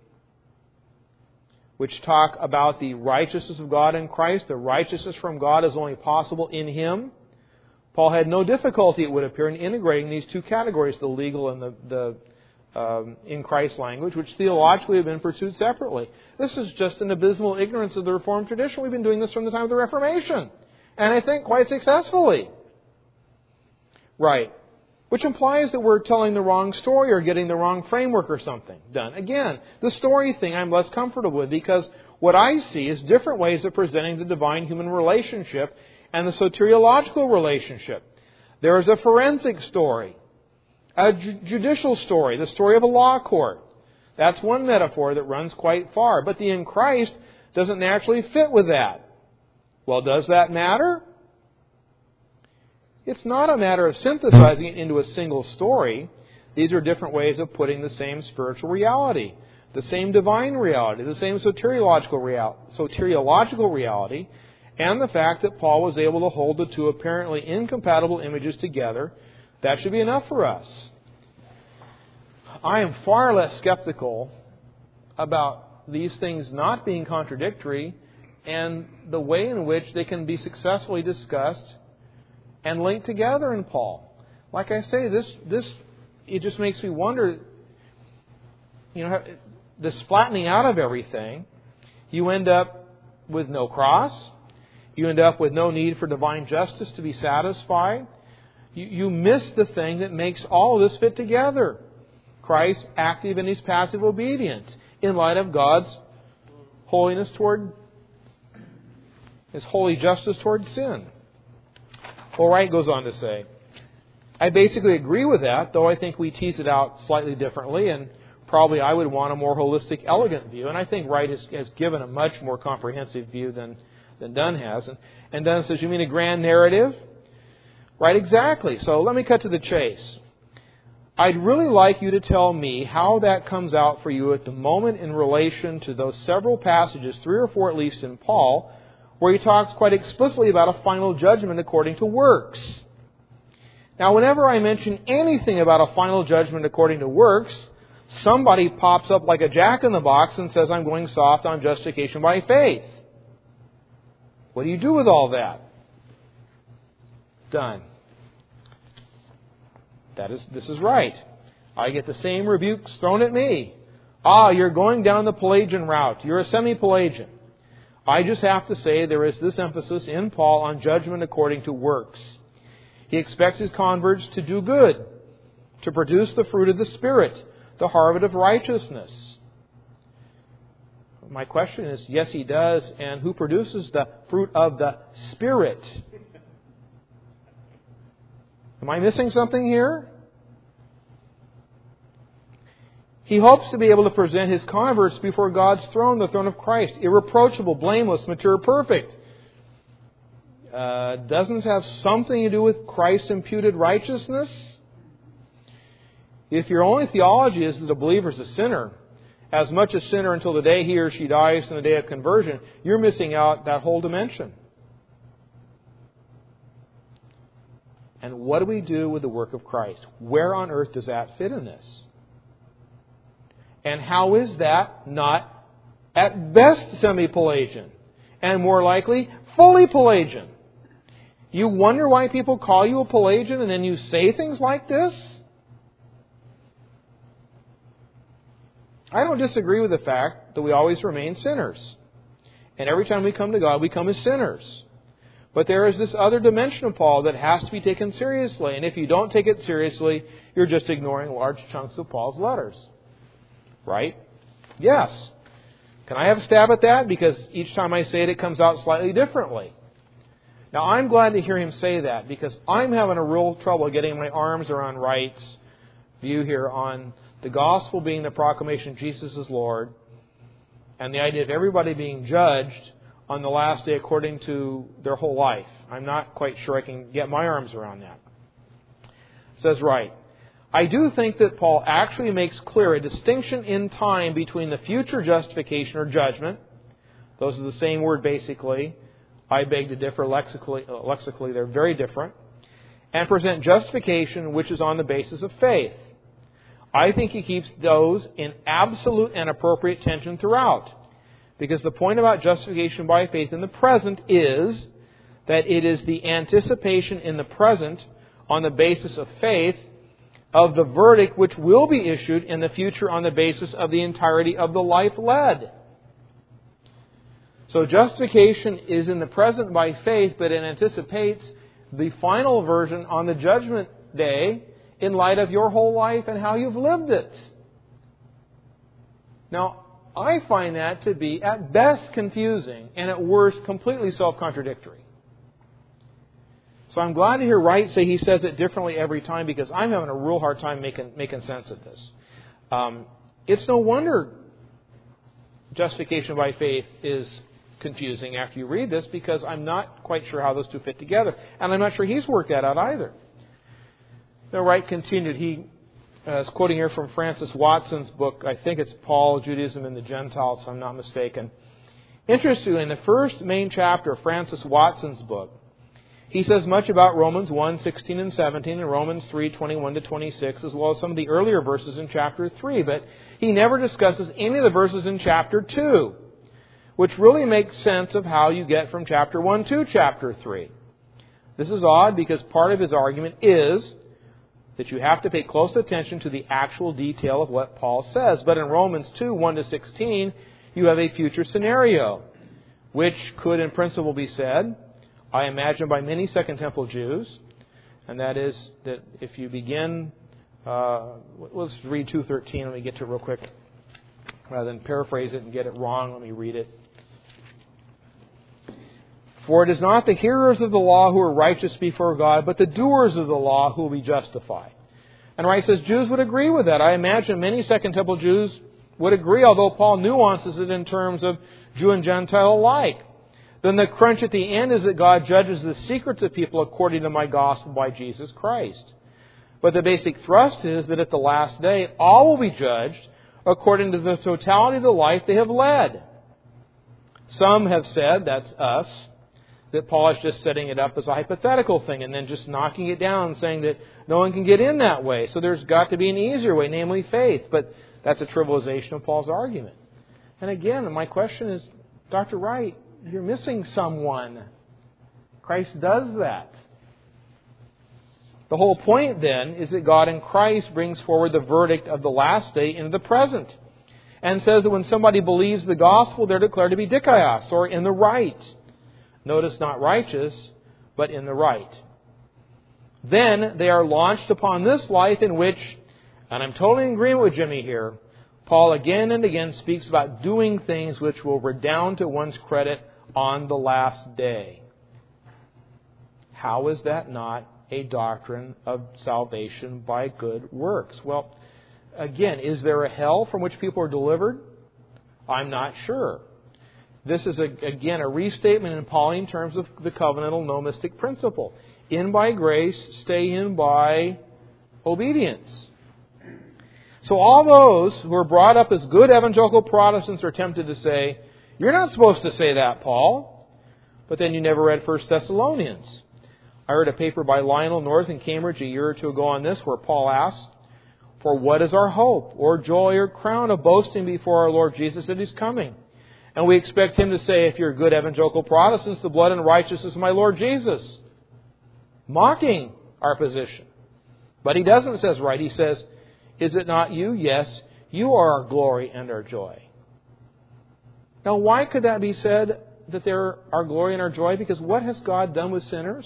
Which talk about the righteousness of God in Christ. The righteousness from God is only possible in Him. Paul had no difficulty, it would appear, in integrating these two categories, the legal and the in Christ language, which theologically have been pursued separately. This is just an abysmal ignorance of the Reformed tradition. We've been doing this from the time of the Reformation. And I think quite successfully. Right. Which implies that we're telling the wrong story or getting the wrong framework or something done. Again, the story thing I'm less comfortable with because what I see is different ways of presenting the divine-human relationship and the soteriological relationship. There is a forensic story, a judicial story, the story of a law court. That's one metaphor that runs quite far. But the in Christ doesn't naturally fit with that. Well, does that matter? It's not a matter of synthesizing it into a single story. These are different ways of putting the same spiritual reality, the same divine reality, the same soteriological reality, and the fact that Paul was able to hold the two apparently incompatible images together. That should be enough for us. I am far less skeptical about these things not being contradictory and the way in which they can be successfully discussed and linked together in Paul. Like I say, this it just makes me wonder, this flattening out of everything, you end up with no cross, you end up with no need for divine justice to be satisfied. You miss the thing that makes all of this fit together. Christ active in His passive obedience in light of God's holiness toward His holy justice toward sin. Well, Wright goes on to say, I basically agree with that, though I think we tease it out slightly differently, and probably I would want a more holistic, elegant view. And I think Wright has given a much more comprehensive view than Dunn has. And Dunn says, you mean a grand narrative? Right, exactly. So let me cut to the chase. I'd really like you to tell me how that comes out for you at the moment in relation to those several passages, 3 or 4 at least in Paul, where he talks quite explicitly about a final judgment according to works. Now, whenever I mention anything about a final judgment according to works, somebody pops up like a jack-in-the-box and says, I'm going soft on justification by faith. What do you do with all that? Done. This is right. I get the same rebukes thrown at me. You're going down the Pelagian route. You're a semi-Pelagian. I just have to say there is this emphasis in Paul on judgment according to works. He expects his converts to do good, to produce the fruit of the Spirit, the harvest of righteousness. My question is, yes, he does. And who produces the fruit of the Spirit? Am I missing something here? He hopes to be able to present his converts before God's throne, the throne of Christ, irreproachable, blameless, mature, perfect. Doesn't it have something to do with Christ's imputed righteousness? If your only theology is that a believer is a sinner, as much a sinner until the day he or she dies in the day of conversion, you're missing out that whole dimension. And what do we do with the work of Christ? Where on earth does that fit in this? And how is that not, at best, semi-Pelagian, and more likely, fully Pelagian? You wonder why people call you a Pelagian and then you say things like this? I don't disagree with the fact that we always remain sinners. And every time we come to God, we come as sinners. But there is this other dimension of Paul that has to be taken seriously. And if you don't take it seriously, you're just ignoring large chunks of Paul's letters. Right? Yes. Can I have a stab at that? Because each time I say it, it comes out slightly differently. Now, I'm glad to hear him say that because I'm having a real trouble getting my arms around Wright's view here on the gospel being the proclamation of Jesus as Lord and the idea of everybody being judged on the last day according to their whole life. I'm not quite sure I can get my arms around that. Says Wright, I do think that Paul actually makes clear a distinction in time between the future justification or judgment. Those are the same word basically. I beg to differ lexically. They're very different. And present justification which is on the basis of faith. I think he keeps those in absolute and appropriate tension throughout. Because the point about justification by faith in the present is that it is the anticipation in the present on the basis of faith of the verdict which will be issued in the future on the basis of the entirety of the life led. So justification is in the present by faith, but it anticipates the final version on the judgment day in light of your whole life and how you've lived it. Now, I find that to be at best confusing and at worst completely self-contradictory. So I'm glad to hear Wright say he says it differently every time, because I'm having a real hard time making sense of this. It's no wonder justification by faith is confusing after you read this, because I'm not quite sure how those two fit together. And I'm not sure he's worked that out either. Now, Wright continued. He is quoting here from Francis Watson's book. I think it's Paul, Judaism and the Gentiles, if I'm not mistaken. Interestingly, in the first main chapter of Francis Watson's book, he says much about Romans 1, 16 and 17, and Romans 3, 21 to 26, as well as some of the earlier verses in chapter 3. But he never discusses any of the verses in chapter 2, which really makes sense of how you get from chapter 1 to chapter 3. This is odd because part of his argument is that you have to pay close attention to the actual detail of what Paul says. But in Romans 2, 1 to 16, you have a future scenario, which could in principle be said, I imagine, by many Second Temple Jews, and that is that if you begin, let's read 2:13. Let me get to it real quick. Rather than paraphrase it and get it wrong, let me read it. For it is not the hearers of the law who are righteous before God, but the doers of the law who will be justified. And Wright says Jews would agree with that. I imagine many Second Temple Jews would agree, although Paul nuances it in terms of Jew and Gentile alike. Then the crunch at the end is that God judges the secrets of people according to my gospel by Jesus Christ. But the basic thrust is that at the last day, all will be judged according to the totality of the life they have led. Some have said, that's us, that Paul is just setting it up as a hypothetical thing and then just knocking it down and saying that no one can get in that way. So there's got to be an easier way, namely faith. But that's a trivialization of Paul's argument. And again, my question is, Dr. Wright, you're missing someone. Christ does that. The whole point then is that God in Christ brings forward the verdict of the last day into the present. And says that when somebody believes the gospel, they're declared to be dikaios, or in the right. Notice not righteous, but in the right. Then they are launched upon this life in which, and I'm totally in agreement with Jimmy here, Paul again and again speaks about doing things which will redound to one's credit on the last day. How is that not a doctrine of salvation by good works? Well, again, is there a hell from which people are delivered? I'm not sure. This is, again, a restatement in Pauline terms of the covenantal nomistic principle. In by grace, stay in by obedience. So all those who are brought up as good evangelical Protestants are tempted to say, you're not supposed to say that, Paul. But then you never read 1 Thessalonians. I read a paper by Lionel North in Cambridge a year or two ago on this, where Paul asks, for what is our hope, or joy, or crown of boasting before our Lord Jesus that He's coming? And we expect Him to say, if you're good evangelical Protestants, the blood and righteousness of my Lord Jesus. Mocking our position. But He doesn't, says Wright. He says, is it not you? Yes, you are our glory and our joy. Now, why could that be said, that they're our glory and our joy? Because what has God done with sinners?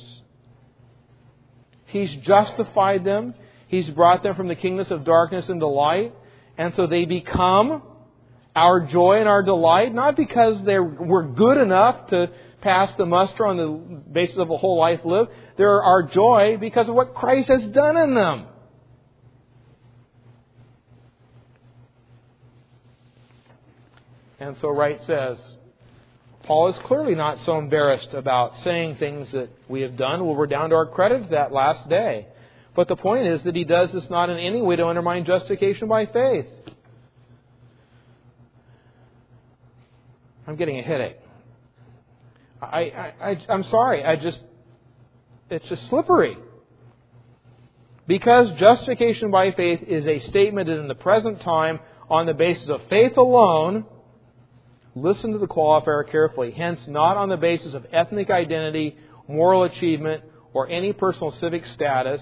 He's justified them. He's brought them from the kingdom of darkness into light. And so they become our joy and our delight, not because they were good enough to pass the muster on the basis of a whole life lived. They're our joy because of what Christ has done in them. And so Wright says, Paul is clearly not so embarrassed about saying things that we have done will redound to our credit to that last day. But the point is that he does this not in any way to undermine justification by faith. I'm getting a headache. I'm sorry. It's just slippery. Because justification by faith is a statement that in the present time, on the basis of faith alone, listen to the qualifier carefully, hence not on the basis of ethnic identity, moral achievement, or any personal civic status.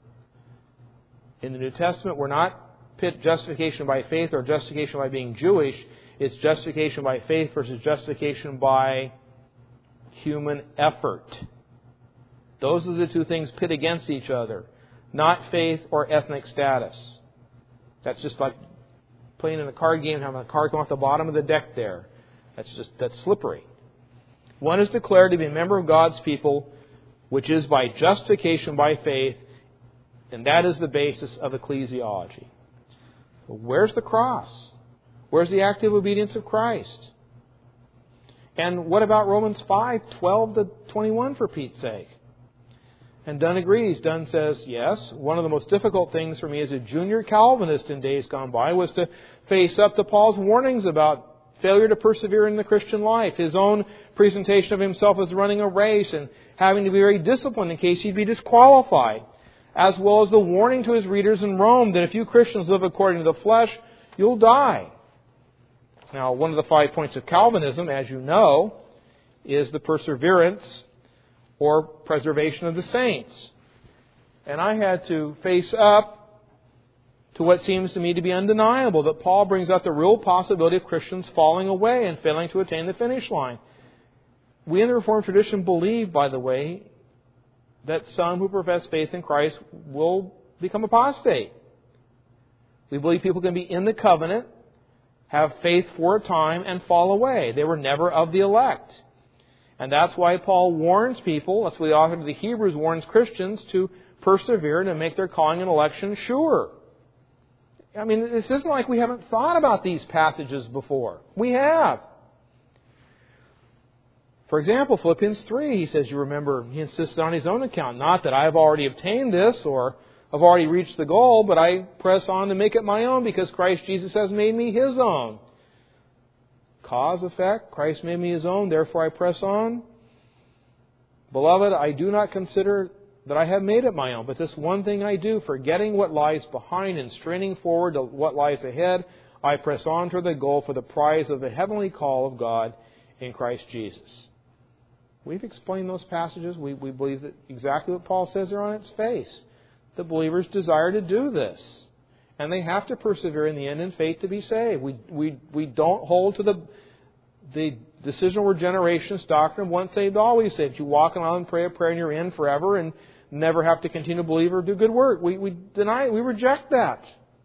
In the New Testament, we're not pit justification by faith or justification by being Jewish. It's justification by faith versus justification by human effort. Those are the two things pit against each other. Not faith or ethnic status. That's just like playing in a card game and having a card come off the bottom of the deck there. That's slippery. One is declared to be a member of God's people, which is by justification by faith, and that is the basis of ecclesiology. Where's the cross? Where's the active obedience of Christ? And what about Romans 5:12-21 for Pete's sake? And Dunn agrees. Dunn says, yes, one of the most difficult things for me as a junior Calvinist in days gone by was to face up to Paul's warnings about failure to persevere in the Christian life, his own presentation of himself as running a race and having to be very disciplined in case he'd be disqualified, as well as the warning to his readers in Rome that if you Christians live according to the flesh, you'll die. Now, one of the 5 points of Calvinism, as you know, is the perseverance or preservation of the saints. And I had to face up to what seems to me to be undeniable, that Paul brings out the real possibility of Christians falling away and failing to attain the finish line. We in the Reformed tradition believe, by the way, that some who profess faith in Christ will become apostate. We believe people can be in the covenant, have faith for a time, and fall away. They were never of the elect. And that's why Paul warns people, that's why the author of the Hebrews warns Christians to persevere and to make their calling and election sure. I mean, this isn't like we haven't thought about these passages before. We have. For example, Philippians 3, he says, you remember, he insisted on his own account, not that I have already obtained this or have already reached the goal, but I press on to make it my own because Christ Jesus has made me His own. Cause, effect, Christ made me His own, therefore I press on. Beloved, I do not consider that I have made it my own, but this one thing I do, forgetting what lies behind and straining forward to what lies ahead, I press on toward the goal for the prize of the heavenly call of God in Christ Jesus. We've explained those passages. We believe that exactly what Paul says are on its face. The believers desire to do this. And they have to persevere in the end in faith to be saved. We don't hold to the decisional regenerationist doctrine of once saved, always saved. You walk around and pray a prayer and you're in forever and never have to continue to believe or do good work. We deny it. We reject that.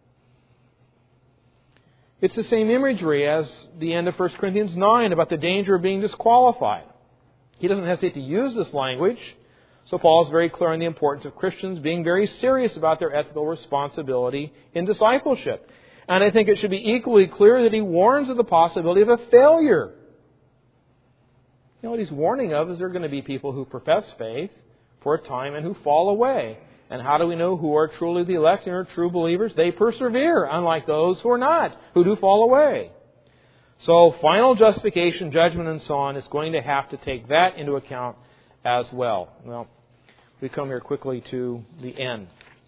It's the same imagery as the end of 1 Corinthians 9 about the danger of being disqualified. He doesn't hesitate to use this language. So Paul is very clear on the importance of Christians being very serious about their ethical responsibility in discipleship. And I think it should be equally clear that he warns of the possibility of a failure. You know, what he's warning of is there are going to be people who profess faith for a time and who fall away. And how do we know who are truly the elect and are true believers? They persevere, unlike those who are not, who do fall away. So final justification, judgment, and so on is going to have to take that into account as well. Well, we come here quickly to the end.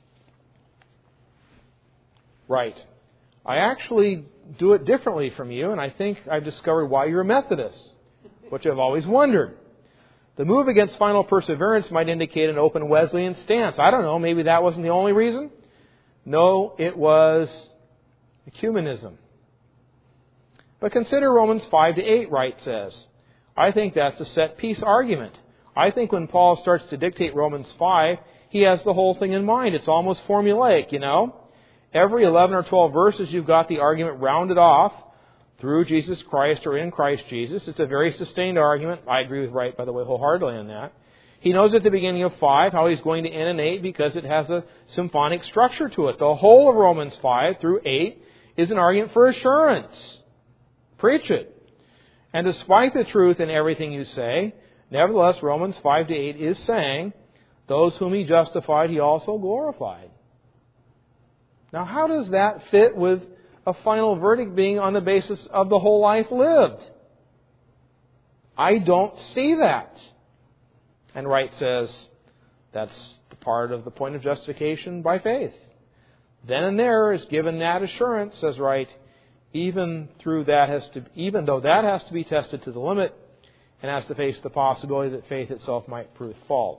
Right. I actually do it differently from you, and I think I've discovered why you're a Methodist, which I've always wondered. The move against final perseverance might indicate an open Wesleyan stance. I don't know, maybe that wasn't the only reason. No, it was ecumenism. But consider Romans 5-8, Wright says. I think that's a set-piece argument. I think when Paul starts to dictate Romans 5, he has the whole thing in mind. It's almost formulaic, you know. Every 11 or 12 verses, you've got the argument rounded off through Jesus Christ or in Christ Jesus. It's a very sustained argument. I agree with Wright, by the way, wholeheartedly on that. He knows at the beginning of 5 how he's going to end in 8 because it has a symphonic structure to it. The whole of Romans 5 through 8 is an argument for assurance. Preach it. And despite the truth in everything you say, nevertheless, Romans 5-8 is saying, those whom He justified, He also glorified. Now, how does that fit with a final verdict being on the basis of the whole life lived? I don't see that. And Wright says that's the part of the point of justification by faith. Then and there is given that assurance, says Wright, even though that has to be tested to the limit and has to face the possibility that faith itself might prove false.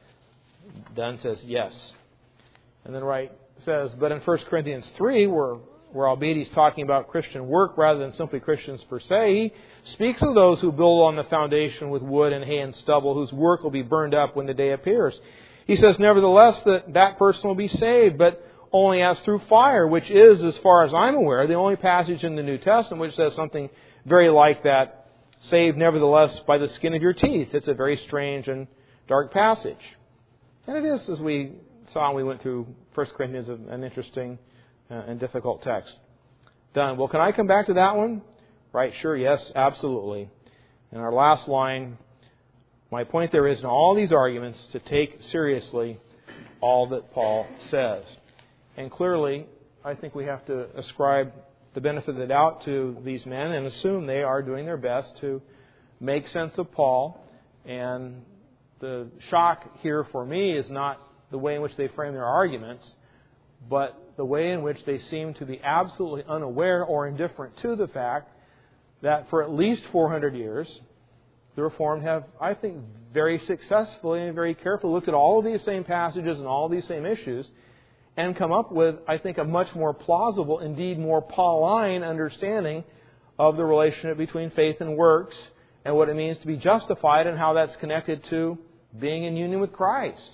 Dunn says yes. And then Wright says, but in 1 Corinthians 3, where albeit he's talking about Christian work rather than simply Christians per se, he speaks of those who build on the foundation with wood and hay and stubble, whose work will be burned up when the day appears. He says, nevertheless, that person will be saved, but only as through fire, which is, as far as I'm aware, the only passage in the New Testament which says something very like that, saved nevertheless by the skin of your teeth. It's a very strange and dark passage. And it is, as we saw when we went through 1 Corinthians, an interesting and difficult text. Done. Well, can I come back to that one? Right, sure, yes, absolutely. In our last line, my point there is in all these arguments to take seriously all that Paul says. And clearly, I think we have to ascribe the benefit of the doubt to these men and assume they are doing their best to make sense of Paul. And the shock here for me is not the way in which they frame their arguments, but the way in which they seem to be absolutely unaware or indifferent to the fact that for at least 400 years, the Reformed have, I think, very successfully and very carefully looked at all of these same passages and all of these same issues and come up with, I think, a much more plausible, indeed more Pauline understanding of the relationship between faith and works and what it means to be justified and how that's connected to being in union with Christ.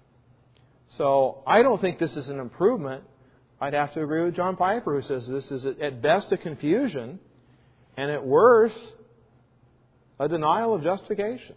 So I don't think this is an improvement. I'd have to agree with John Piper, who says this is at best a confusion and at worst a denial of justification.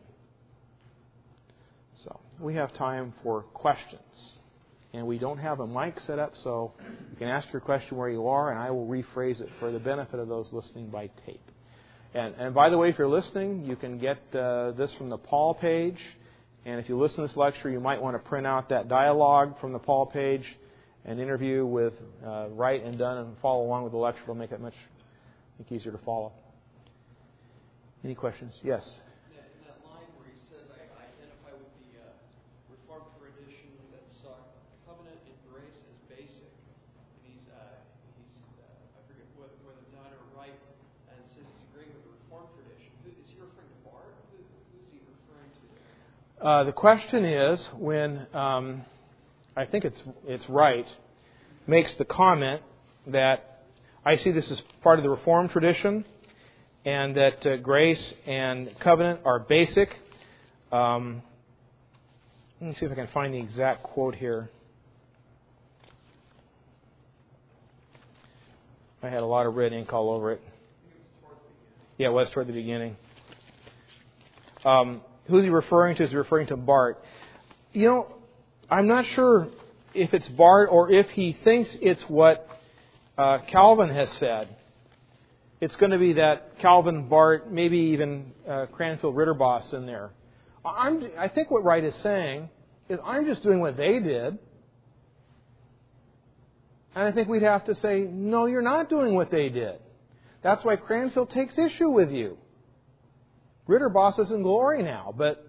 So we have time for questions. And we don't have a mic set up, so you can ask your question where you are, and I will rephrase it for the benefit of those listening by tape. And by the way, if you're listening, you can get this from the Paul page. And if you listen to this lecture, you might want to print out that dialogue from the Paul page, an interview with Wright and Dunn, and follow along with the lecture. It'll make it much easier to follow. Any questions? Yes. In that line where he says, I identify with the Reformed tradition that saw covenant and grace as basic. And he's I forget whether Dunn or Wright, and says he's agreeing with the Reformed tradition. Is he referring to Barth? Who's he referring to? The question is when I think it's Wright makes the comment that I see this as part of the Reformed tradition, and that grace and covenant are basic. Let me see if I can find the exact quote here. I had a lot of red ink all over it. Yeah, it was toward the beginning. Who's he referring to? Is he referring to Barth? You know, I'm not sure if it's Barth or if he thinks it's what Calvin has said. It's going to be that Calvin, Barth, maybe even Cranfield, Ritterboss in there. I think what Wright is saying is I'm just doing what they did. And I think we'd have to say, no, you're not doing what they did. That's why Cranfield takes issue with you. Ritterboss is in glory now, but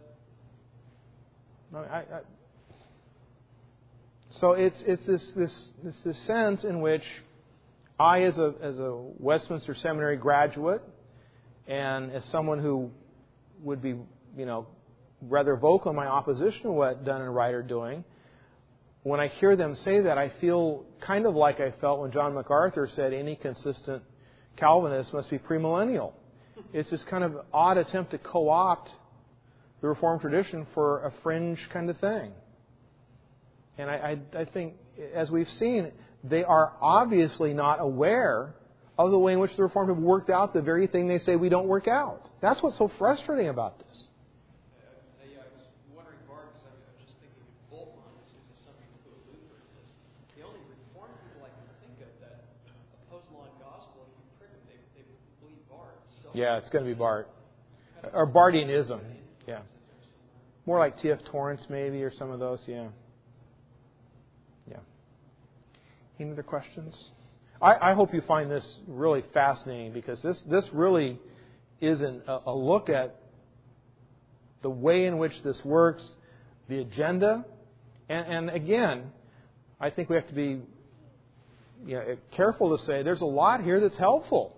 so it's this sense in which I, as a Westminster Seminary graduate, and as someone who would be, rather vocal in my opposition to what Dunn and Wright are doing, when I hear them say that, I feel kind of like I felt when John MacArthur said any consistent Calvinist must be premillennial. It's this kind of odd attempt to co-opt the Reformed tradition for a fringe kind of thing. And I think, as we've seen, they are obviously not aware of the way in which the Reformed have worked out the very thing they say we don't work out. That's what's so frustrating about this. I was wondering, Bart, because I was just thinking of Bultmann as something to put Luther in this. The only Reformed people I can think of that oppose law and gospel, if you prick them, they believe Bart. So yeah, it's going to be Bart. Or Bardianism. Yeah. More like T.F. Torrance maybe, or some of those, yeah. Yeah. Any other questions? I hope you find this really fascinating, because this really is a look at the way in which this works, the agenda, and again, I think we have to be careful to say there's a lot here that's helpful.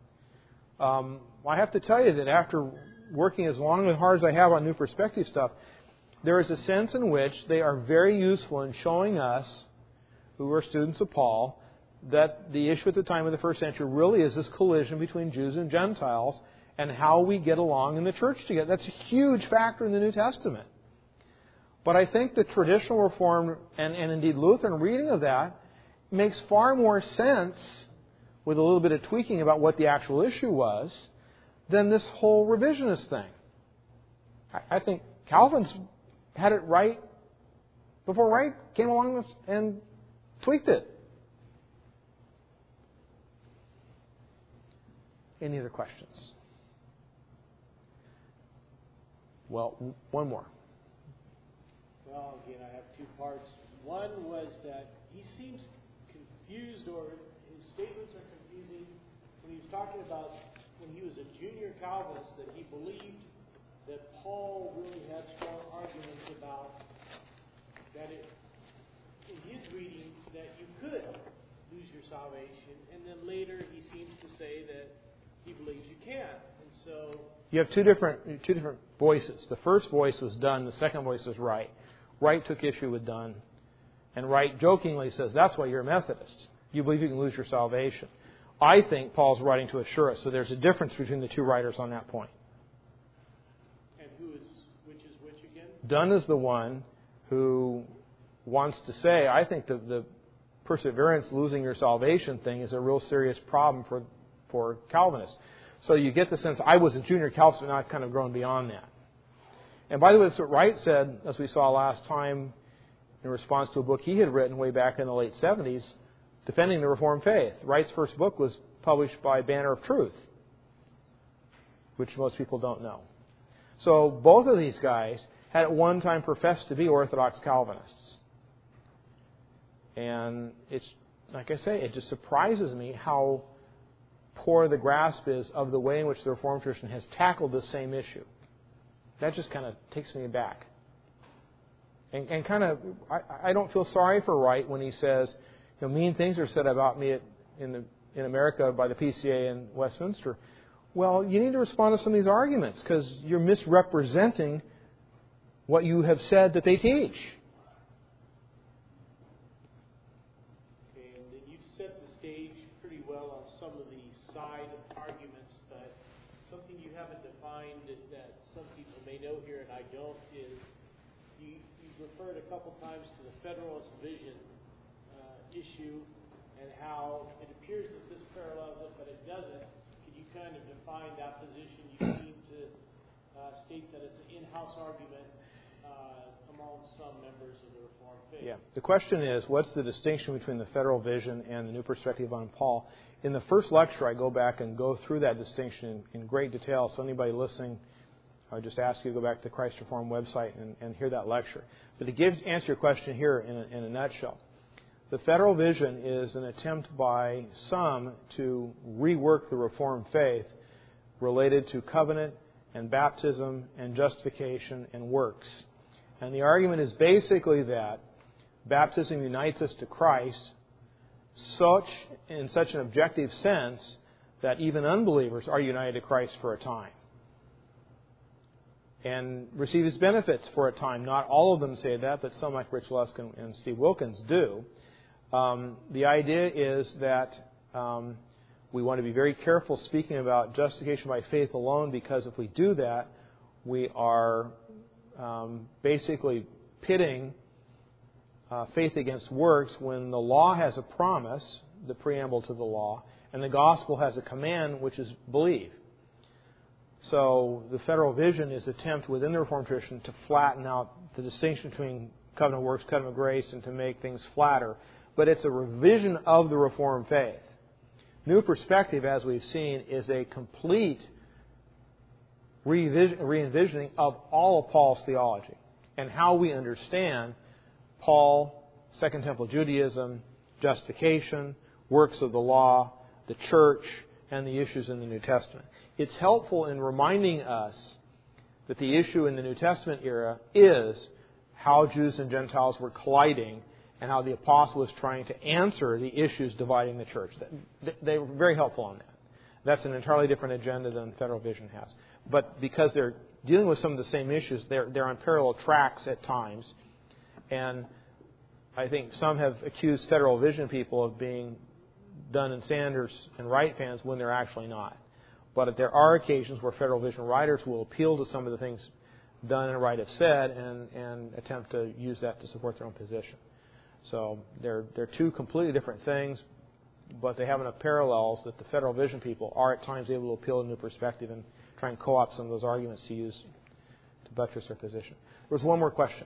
I have to tell you that after working as long and hard as I have on New Perspective stuff, there is a sense in which they are very useful in showing us, who are students of Paul, that the issue at the time of the first century really is this collision between Jews and Gentiles and how we get along in the church together. That's a huge factor in the New Testament. But I think the traditional Reformed and indeed Lutheran reading of that makes far more sense, with a little bit of tweaking about what the actual issue was, than this whole revisionist thing. I think Calvin's had it right before Wright came along and tweaked it. Any other questions? Well, one more. Well, again, I have two parts. One was that he seems confused, or his statements are confusing, when he was talking about when he was a junior Calvinist, that he believed that Paul really had strong arguments about that in his reading that you could lose your salvation, and then later he seems to say that he believes you can. And so you have two different voices. The first voice was Dunn. The second voice was Wright. Wright took issue with Dunn, and Wright jokingly says, "That's why you're a Methodist. You believe you can lose your salvation." I think Paul's writing to assure us. So there's a difference between the two writers on that point. And which is which again? Dunn is the one who wants to say, I think the perseverance, losing your salvation thing is a real serious problem for Calvinists. So you get the sense, I was a junior Calvinist, and I've kind of grown beyond that. And by the way, that's what Wright said, as we saw last time, in response to a book he had written way back in the late 70s, defending the Reformed faith. Wright's first book was published by Banner of Truth, which most people don't know. So both of these guys had at one time professed to be Orthodox Calvinists. And it's, like I say, it just surprises me how poor the grasp is of the way in which the Reformed tradition has tackled this same issue. That just kind of takes me aback. And kind of, I don't feel sorry for Wright when he says, mean things are said about me in America by the PCA in Westminster. Well, you need to respond to some of these arguments, because you're misrepresenting what you have said that they teach. Okay, and then you've set the stage pretty well on some of the side arguments, but something you haven't defined that some people may know here and I don't is you've referred a couple times to the Federalist vision issue and how it appears that this parallels it, but it doesn't. Could you kind of define that position? You seem to state that it's an in-house argument among some members of the Reformed faith. Yeah. The question is, what's the distinction between the Federal Vision and the New Perspective on Paul? In the first lecture, I go back and go through that distinction in great detail. So anybody listening, I would just ask you to go back to the Christ Reformed website and hear that lecture. But to answer your question here in a nutshell, the Federal Vision is an attempt by some to rework the Reformed faith related to covenant and baptism and justification and works. And the argument is basically that baptism unites us to Christ in such an objective sense that even unbelievers are united to Christ for a time and receive His benefits for a time. Not all of them say that, but some like Rich Lusk and Steve Wilkins do. The idea is that we want to be very careful speaking about justification by faith alone, because if we do that, we are basically pitting faith against works when the law has a promise, the preamble to the law, and the gospel has a command, which is believe. So the Federal Vision is an attempt within the Reformed tradition to flatten out the distinction between covenant works, covenant grace, and to make things flatter. But it's a revision of the Reformed faith. New Perspective, as we've seen, is a complete re-envisioning of all of Paul's theology and how we understand Paul, Second Temple Judaism, justification, works of the law, the church, and the issues in the New Testament. It's helpful in reminding us that the issue in the New Testament era is how Jews and Gentiles were colliding and how the apostle was trying to answer the issues dividing the church. They were very helpful on that. That's an entirely different agenda than Federal Vision has. But because they're dealing with some of the same issues, they're on parallel tracks at times. And I think some have accused Federal Vision people of being Dunn and Sanders and Wright fans when they're actually not. But there are occasions where Federal Vision writers will appeal to some of the things Dunn and Wright have said and attempt to use that to support their own position. So they're two completely different things, but they have enough parallels that the Federal Vision people are at times able to appeal to a new perspective and try and co-opt some of those arguments to use to buttress their position. There was one more question.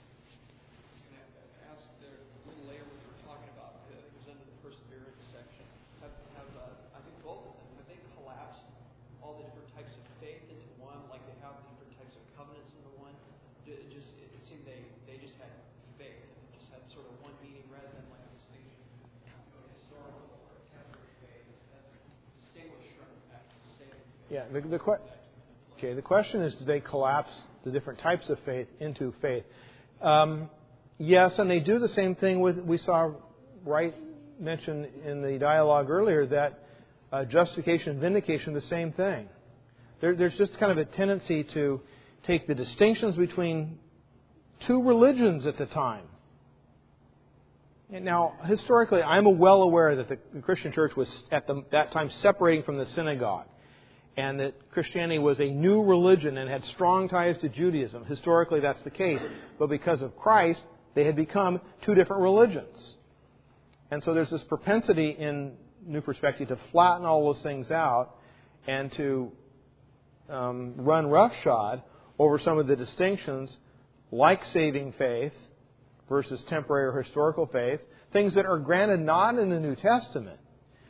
Yeah, the question is, do they collapse the different types of faith into faith? Yes, and they do the same thing we saw Wright mention in the dialogue earlier, that justification and vindication are the same thing. There's just kind of a tendency to take the distinctions between two religions at the time. And now, historically, I'm well aware that the Christian church was at that time separating from the synagogue, and that Christianity was a new religion and had strong ties to Judaism. Historically, that's the case. But because of Christ, they had become two different religions. And so there's this propensity in New Perspective to flatten all those things out and to run roughshod over some of the distinctions, like saving faith versus temporary or historical faith, things that are granted not in the New Testament,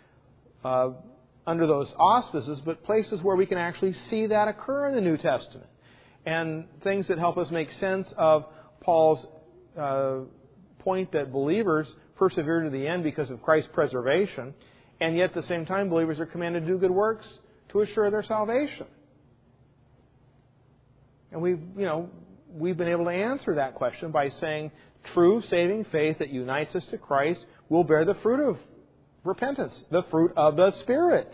under those auspices, but places where we can actually see that occur in the New Testament. And things that help us make sense of Paul's point that believers persevere to the end because of Christ's preservation, and yet at the same time believers are commanded to do good works to assure their salvation. And we've been able to answer that question by saying true saving faith that unites us to Christ will bear the fruit of repentance, the fruit of the Spirit.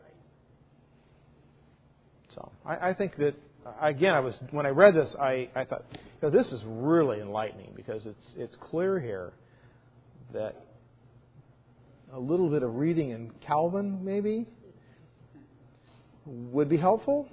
So I think that, again, when I read this, I thought, this is really enlightening, because it's clear here that a little bit of reading in Calvin, maybe, would be helpful.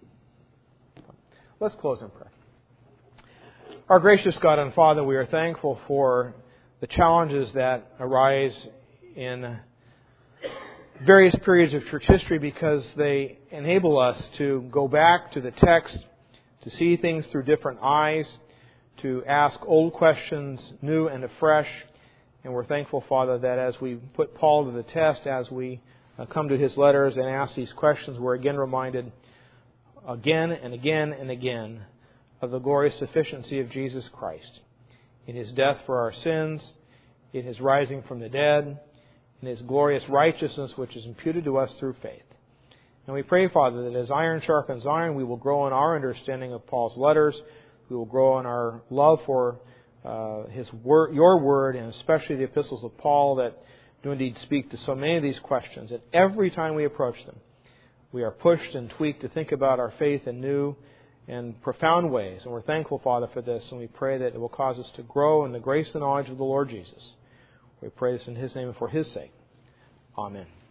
Let's close in prayer. Our gracious God and Father, we are thankful for the challenges that arise in various periods of church history, because they enable us to go back to the text, to see things through different eyes, to ask old questions new and afresh. And we're thankful, Father, that as we put Paul to the test, as we come to his letters and ask these questions, we're again reminded again and again and again of the glorious sufficiency of Jesus Christ in His death for our sins, in His rising from the dead, in His glorious righteousness which is imputed to us through faith. And we pray, Father, that as iron sharpens iron, we will grow in our understanding of Paul's letters. We will grow in our love for Your Word, and especially the epistles of Paul that do indeed speak to so many of these questions. And every time we approach them, we are pushed and tweaked to think about our faith in new and profound ways. And we're thankful, Father, for this. And we pray that it will cause us to grow in the grace and knowledge of the Lord Jesus. We pray this in His name and for His sake. Amen.